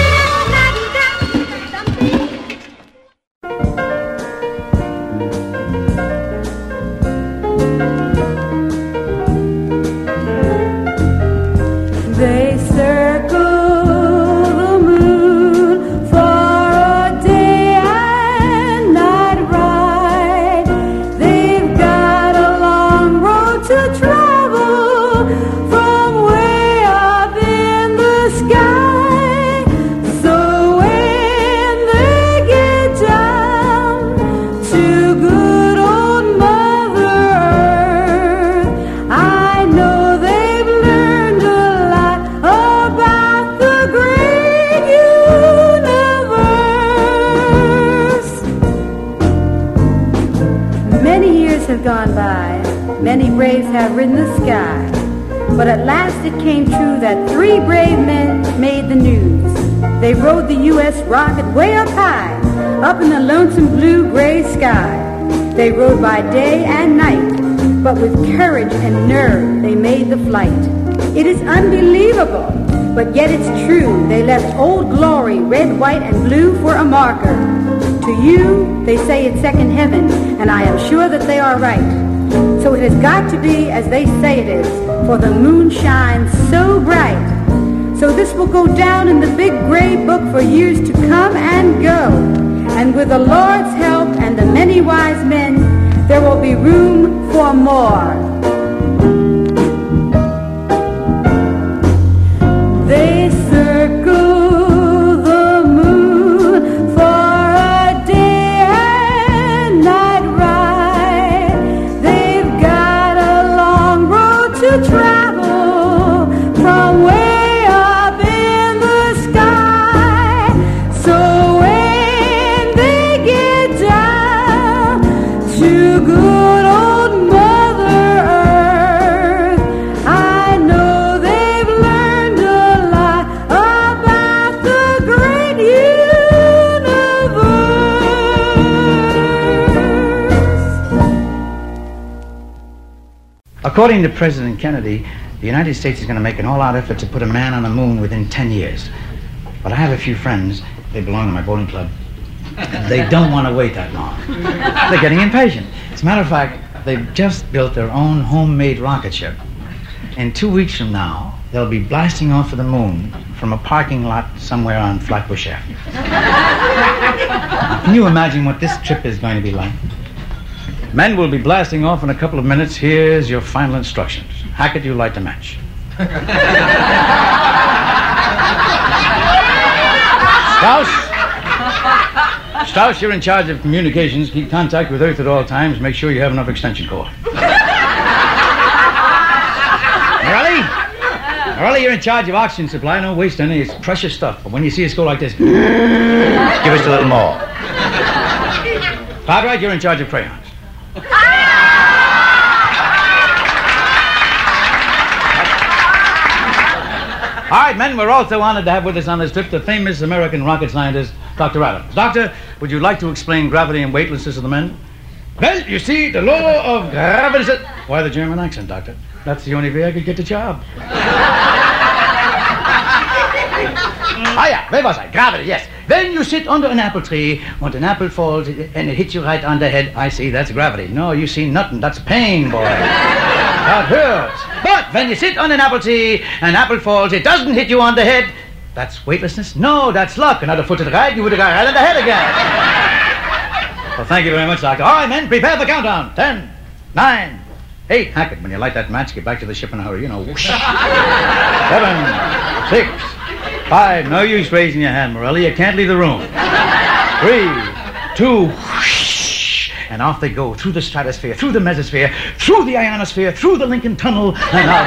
They circle the moon for a day and night ride. They've got a long road to travel from way up in the sky. So when they get down to good old Mother Earth, I know they've learned a lot about the great universe. Many years have gone by, many braves have ridden the sky, but at last it came true that 3 brave men made the news. They rode the U.S. rocket way up high, up in the lonesome blue-gray sky. They rode by day and night, but with courage and nerve they made the flight. It is unbelievable, but yet it's true. They left Old Glory, red, white, and blue for a marker. To you, they say it's second heaven, and I am sure that they are right. So it has got to be as they say it is, for the moon shines so bright. So this will go down in the big gray book for years to come and go. And with the Lord's help and the many wise men, there will be room for more. They circle the moon for a day and night ride. They've got a long road to travel from way up in the sky. So when they get down to good old Mother Earth, I know they've learned a lot about the great universe. According to President Kennedy, the United States is going to make an all-out effort to put a man on the moon within 10 years. But I have a few friends, they belong to my bowling club, and they don't want to wait that long. They're getting impatient. As a matter of fact, they've just built their own homemade rocket ship. In 2 weeks from now, they'll be blasting off for the moon from a parking lot somewhere on Flatbush Avenue. Can you imagine what this trip is going to be like? Men will be blasting off in a couple of minutes. Here's your final instructions. Hackett, you light the match. Strauss, you're in charge of communications. Keep contact with Earth at all times. Make sure you have enough extension cord. Morelli, you're in charge of oxygen supply. Don't waste any. It's precious stuff. But when you see us go like this, give us a little more. Cartwright, you're in charge of crayons. All right, men, we're also honored to have with us on this trip the famous American rocket scientist, Dr. Adams. Doctor, would you like to explain gravity and weightlessness of the men? Well, you see, the law of gravity... Why the German accent, Doctor? That's the only way I could get the job. Yeah, where was I? Gravity, yes. When you sit under an apple tree, when an apple falls and it hits you right on the head, I see, that's gravity. No, you see nothing. That's pain, boy. That hurts. But when you sit on an apple tree and an apple falls, it doesn't hit you on the head. That's weightlessness? No, that's luck. Another foot to the right, you would have got right on the head again. Well, thank you very much, Doctor. All right, men, prepare the countdown. 10, 9, 8. Hackett, when you light that match, get back to the ship in a hurry. You know, whoosh. 7, 6, 5. No use raising your hand, Morelli. You can't leave the room. 3, 2, whoosh. And off they go, through the stratosphere, through the mesosphere, through the ionosphere, through the Lincoln Tunnel, and out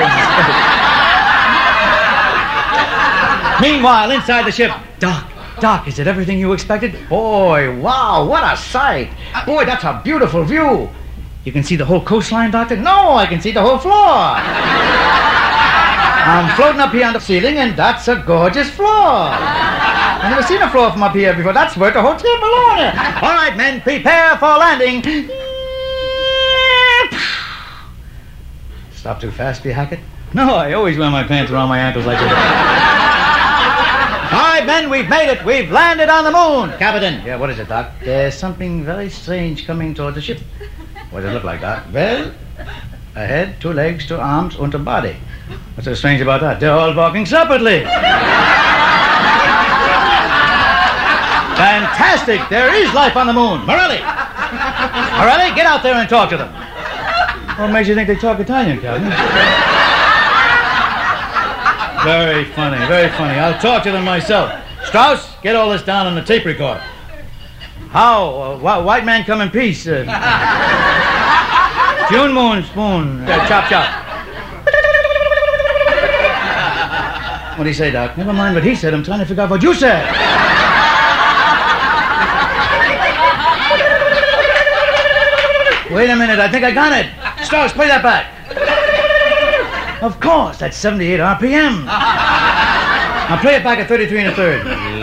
into Meanwhile, inside the ship, Doc, is it everything you expected? Boy, wow, what a sight. Boy, that's a beautiful view. You can see the whole coastline, Doctor? No, I can see the whole floor. I'm floating up here on the ceiling, and that's a gorgeous floor. I've never seen a floor from up here before. That's worth a hotel below. All right, men, prepare for landing. Stop too fast, do you, Hackett? No, I always wear my pants around my ankles like that. All right, men, we've made it. We've landed on the moon. Captain. Yeah, what is it, Doc? There's something very strange coming toward the ship. What does it look like, Doc? Well, a head, 2 legs, 2 arms, and a body. What's so strange about that? They're all walking separately. Fantastic! There is life on the moon. Morelli! Morelli, get out there and talk to them. What makes you think they talk Italian, Captain? Very funny, very funny. I'll talk to them myself. Strauss, get all this down on the tape recorder. How? White man come in peace. June moon spoon. Chop, chop. What do you say, Doc? Never mind what he said. I'm trying to figure out what you said. Wait a minute. I think I got it. Strauss, play that back. Of course. That's 78 RPM. Now play it back at 33 1/3.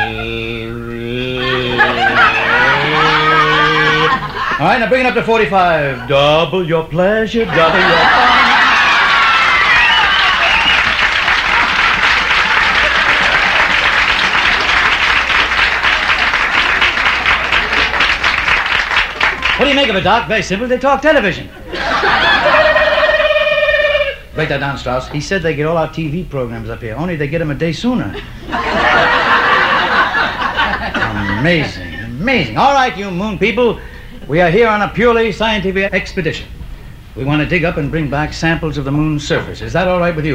All right, now bring it up to 45. Double your pleasure, double your fun. What do you make of it, Doc? Very simple. They talk television. Break that down, Strauss. He said they get all our TV programs up here, only they get them a day sooner. Amazing, amazing. All right, you moon people. We are here on a purely scientific expedition. We want to dig up and bring back samples of the moon's surface. Is that all right with you?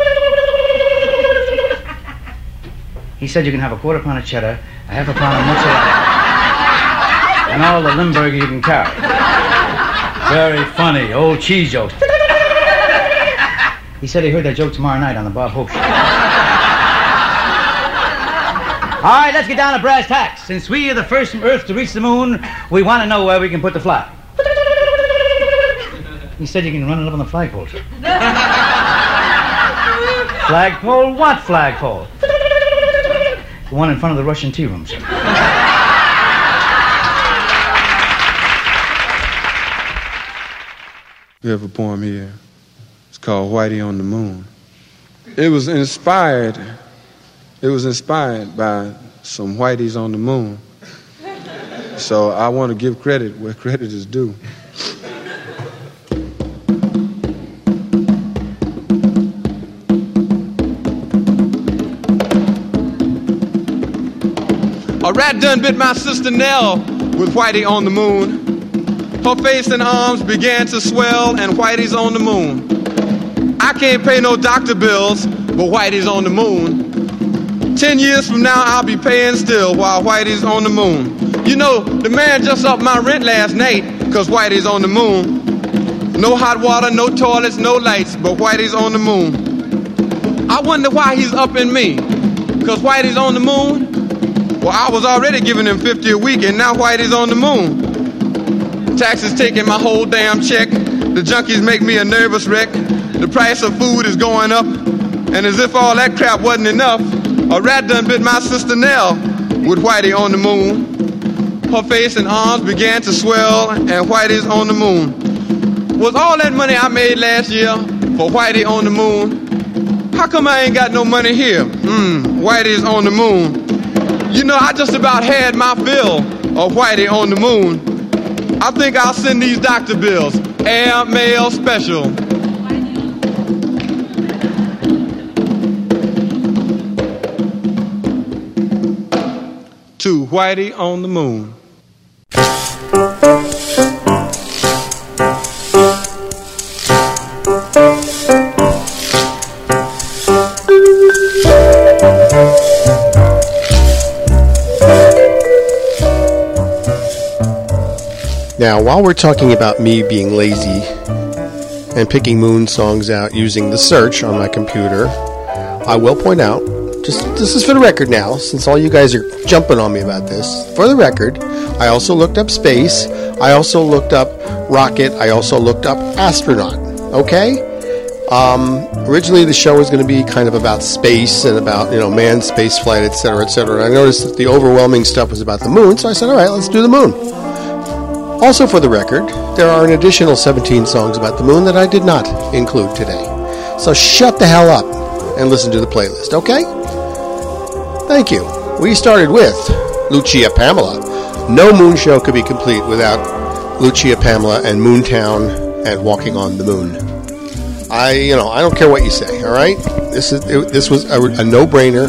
He said you can have a 1/4 pound of cheddar, a 1/2 pound of mozzarella, and all the Limburger you can carry. Very funny, old cheese jokes. He said he heard that joke tomorrow night on the Bob Hope Show. All right, let's get down to brass tacks. Since we are the first from Earth to reach the moon, we want to know where we can put the flag. He said you can run it up on the flagpole, sir. Flagpole? What flagpole? The one in front of the Russian tea room, sir. We have a poem here. It's called Whitey on the Moon. It was inspired by some Whiteys on the moon. So I want to give credit where credit is due. A rat done bit my sister Nell with Whitey on the moon. Her face and arms began to swell, and Whitey's on the moon. I can't pay no doctor bills, but Whitey's on the moon. 10 years from now, I'll be paying still while Whitey's on the moon. You know, the man just upped my rent last night, cause Whitey's on the moon. No hot water, no toilets, no lights, but Whitey's on the moon. I wonder why he's upping me, cause Whitey's on the moon? Well, I was already giving him $50 a week, and now Whitey's on the moon. Taxes taking my whole damn check. The junkies make me a nervous wreck. The price of food is going up. And as if all that crap wasn't enough, a rat done bit my sister Nell with Whitey on the moon. Her face and arms began to swell, and Whitey's on the moon. Was all that money I made last year for Whitey on the moon? How come I ain't got no money here? Whitey's on the moon. You know, I just about had my fill of Whitey on the moon. I think I'll send these doctor bills, air mail special. To Whitey on the moon. Now, while we're talking about me being lazy and picking Moon songs out using the search on my computer, I will point out, this is for the record now, since all you guys are jumping on me about this. For the record, I also looked up space. I also looked up rocket. I also looked up astronaut. Okay? Originally the show was going to be kind of about space and about, manned space flight, etc., etc. And I noticed that the overwhelming stuff was about the moon, so I said, all right, let's do the moon. Also, for the record, there are an additional 17 songs about the moon that I did not include today. So shut the hell up and listen to the playlist, okay? Thank you. We started with Lucia Pamela. No moon show could be complete without Lucia Pamela and Moontown and Walking on the Moon. I don't care what you say, all right? This was a no-brainer,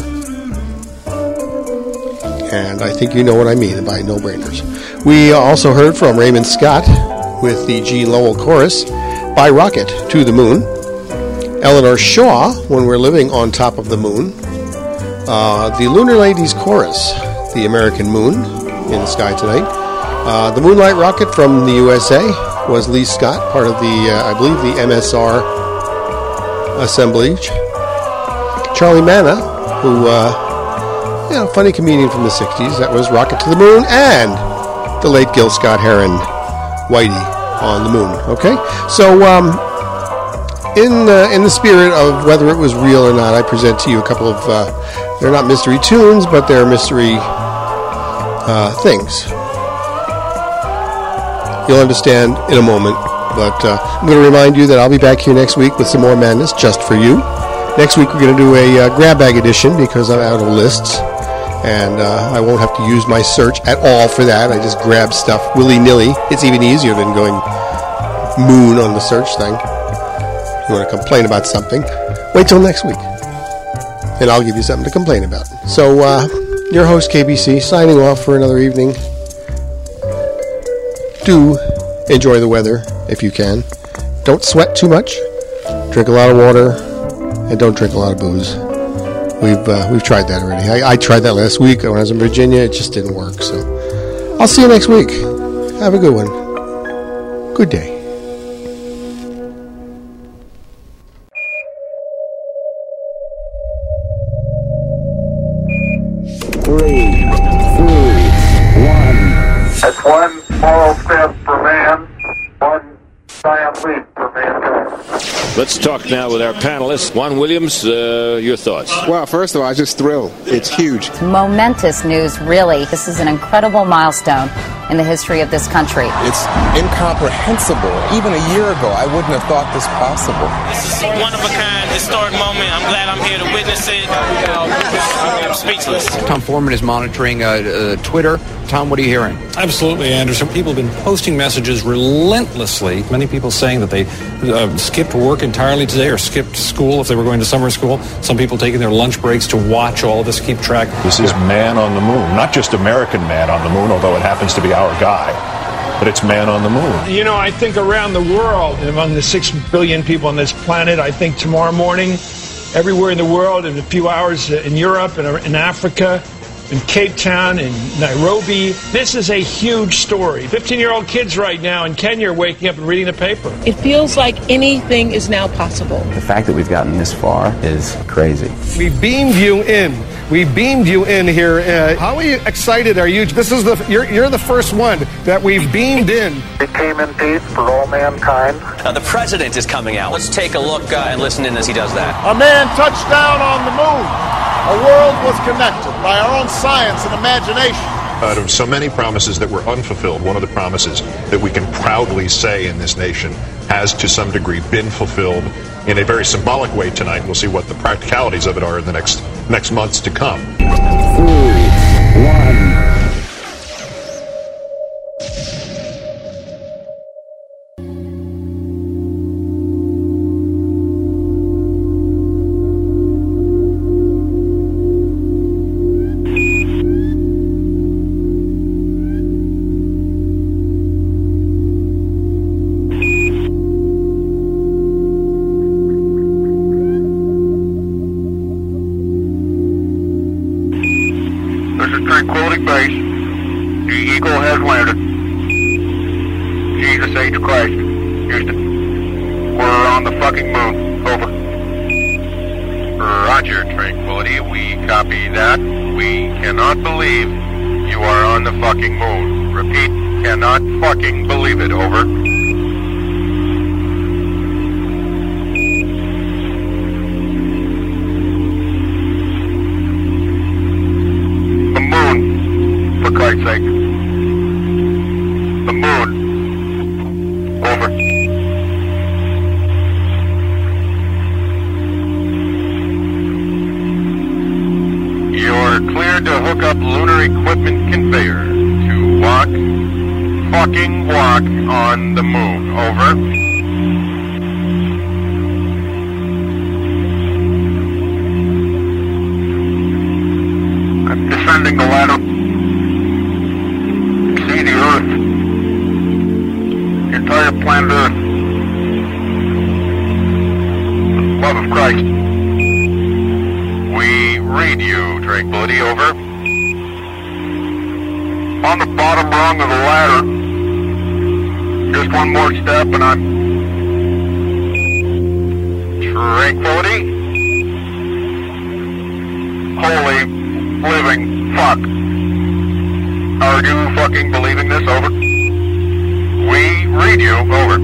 and I think you know what I mean by no-brainers. We also heard from Raymond Scott with the Gene Lowell chorus, By Rocket to the Moon. Eleanor Shaw, When We're Living on Top of the Moon. The Lunar Ladies chorus, The American Moon, in the Sky Tonight. The Moonlight Rocket from the USA was Lee Scott, part of the, I believe, the MSR assemblage. Charlie Manna, who, funny comedian from the 60s, that was Rocket to the Moon, and the late Gil Scott-Heron, Whitey on the Moon. Okay? So, in the spirit of whether it was real or not, I present to you a couple of, they're not mystery tunes, but they're mystery things. You'll understand in a moment, but I'm going to remind you that I'll be back here next week with some more madness just for you. Next week we're going to do a grab bag edition because I'm out of lists, and I won't have to use my search at all for that. I just grab stuff willy-nilly. It's even easier than going moon on the search thing. If you want to complain about something, wait till next week, and I'll give you something to complain about. So, your host, KBC, signing off for another evening. Do enjoy the weather if you can. Don't sweat too much. Drink a lot of water, and don't drink a lot of booze. We've tried that already. I tried that last week when I was in Virginia. It just didn't work. So I'll see you next week. Have a good one. Good day. That's one small step for man, one giant leap for mankind. Let's talk now with our panelists. Juan Williams, your thoughts? Well, first of all, I'm just thrilled. It's huge. Momentous news, really. This is an incredible milestone in the history of this country. It's incomprehensible. Even a year ago, I wouldn't have thought this possible. This is a one-of-a-kind, historic moment. I'm glad I'm here to witness it. I'm speechless. Tom Foreman is monitoring Twitter. Tom, what are you hearing? Absolutely, Anderson. People have been posting messages relentlessly. Many people saying that they skipped work entirely today or skipped school if they were going to summer school. Some people taking their lunch breaks to watch all this, keep track. This is man on the moon, not just American man on the moon, although it happens to be our guy, but it's man on the moon. You know, I think around the world, among the 6 billion people on this planet, I think tomorrow morning, everywhere in the world, in a few hours in Europe and in Africa, in Cape Town, in Nairobi. This is a huge story. 15-year-old kids right now in Kenya are waking up and reading the paper. It feels like anything is now possible. The fact that we've gotten this far is crazy. We beamed you in. We beamed you in here. How excited are you? This is you're the first one that we've beamed in. It came in peace for all mankind. The president is coming out. Let's take a look and listen in as he does that. A man touched down on the moon. A world was connected by our own science and imagination. Out of so many promises that were unfulfilled, one of the promises that we can proudly say in this nation has to some degree been fulfilled in a very symbolic way tonight. We'll see what the practicalities of it are in the next months to come. 3, 1. Tranquility Base. The Eagle has landed. Jesus H. Christ. Houston. We're on the fucking moon. Over. Roger, Tranquility. We copy that. We cannot believe you are on the fucking moon. Repeat, cannot fucking believe it. Over. The moon, for Christ's sake. The moon. Over. You're cleared to hook up lunar equipment conveyor to fucking walk on the moon. Over. I'm descending the ladder. See the Earth. The entire planet Earth. Love of Christ. We read you, Tranquility. Over. On the bottom rung of the ladder. Just one more step and I'm... Tranquility. Holy living fuck. Are you fucking believing this? Over. We read you. Over.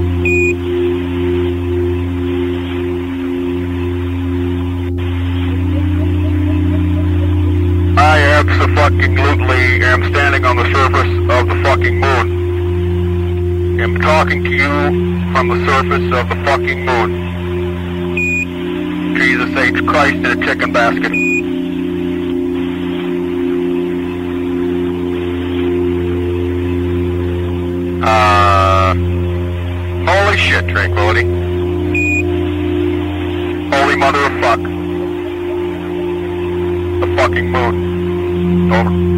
I abso-fucking-lutely am standing on the surface of the fucking moon. I'm talking to you from the surface of the fucking moon. Jesus H. Christ in a chicken basket. Holy shit, Tranquility. Holy mother of fuck. The fucking moon. Over.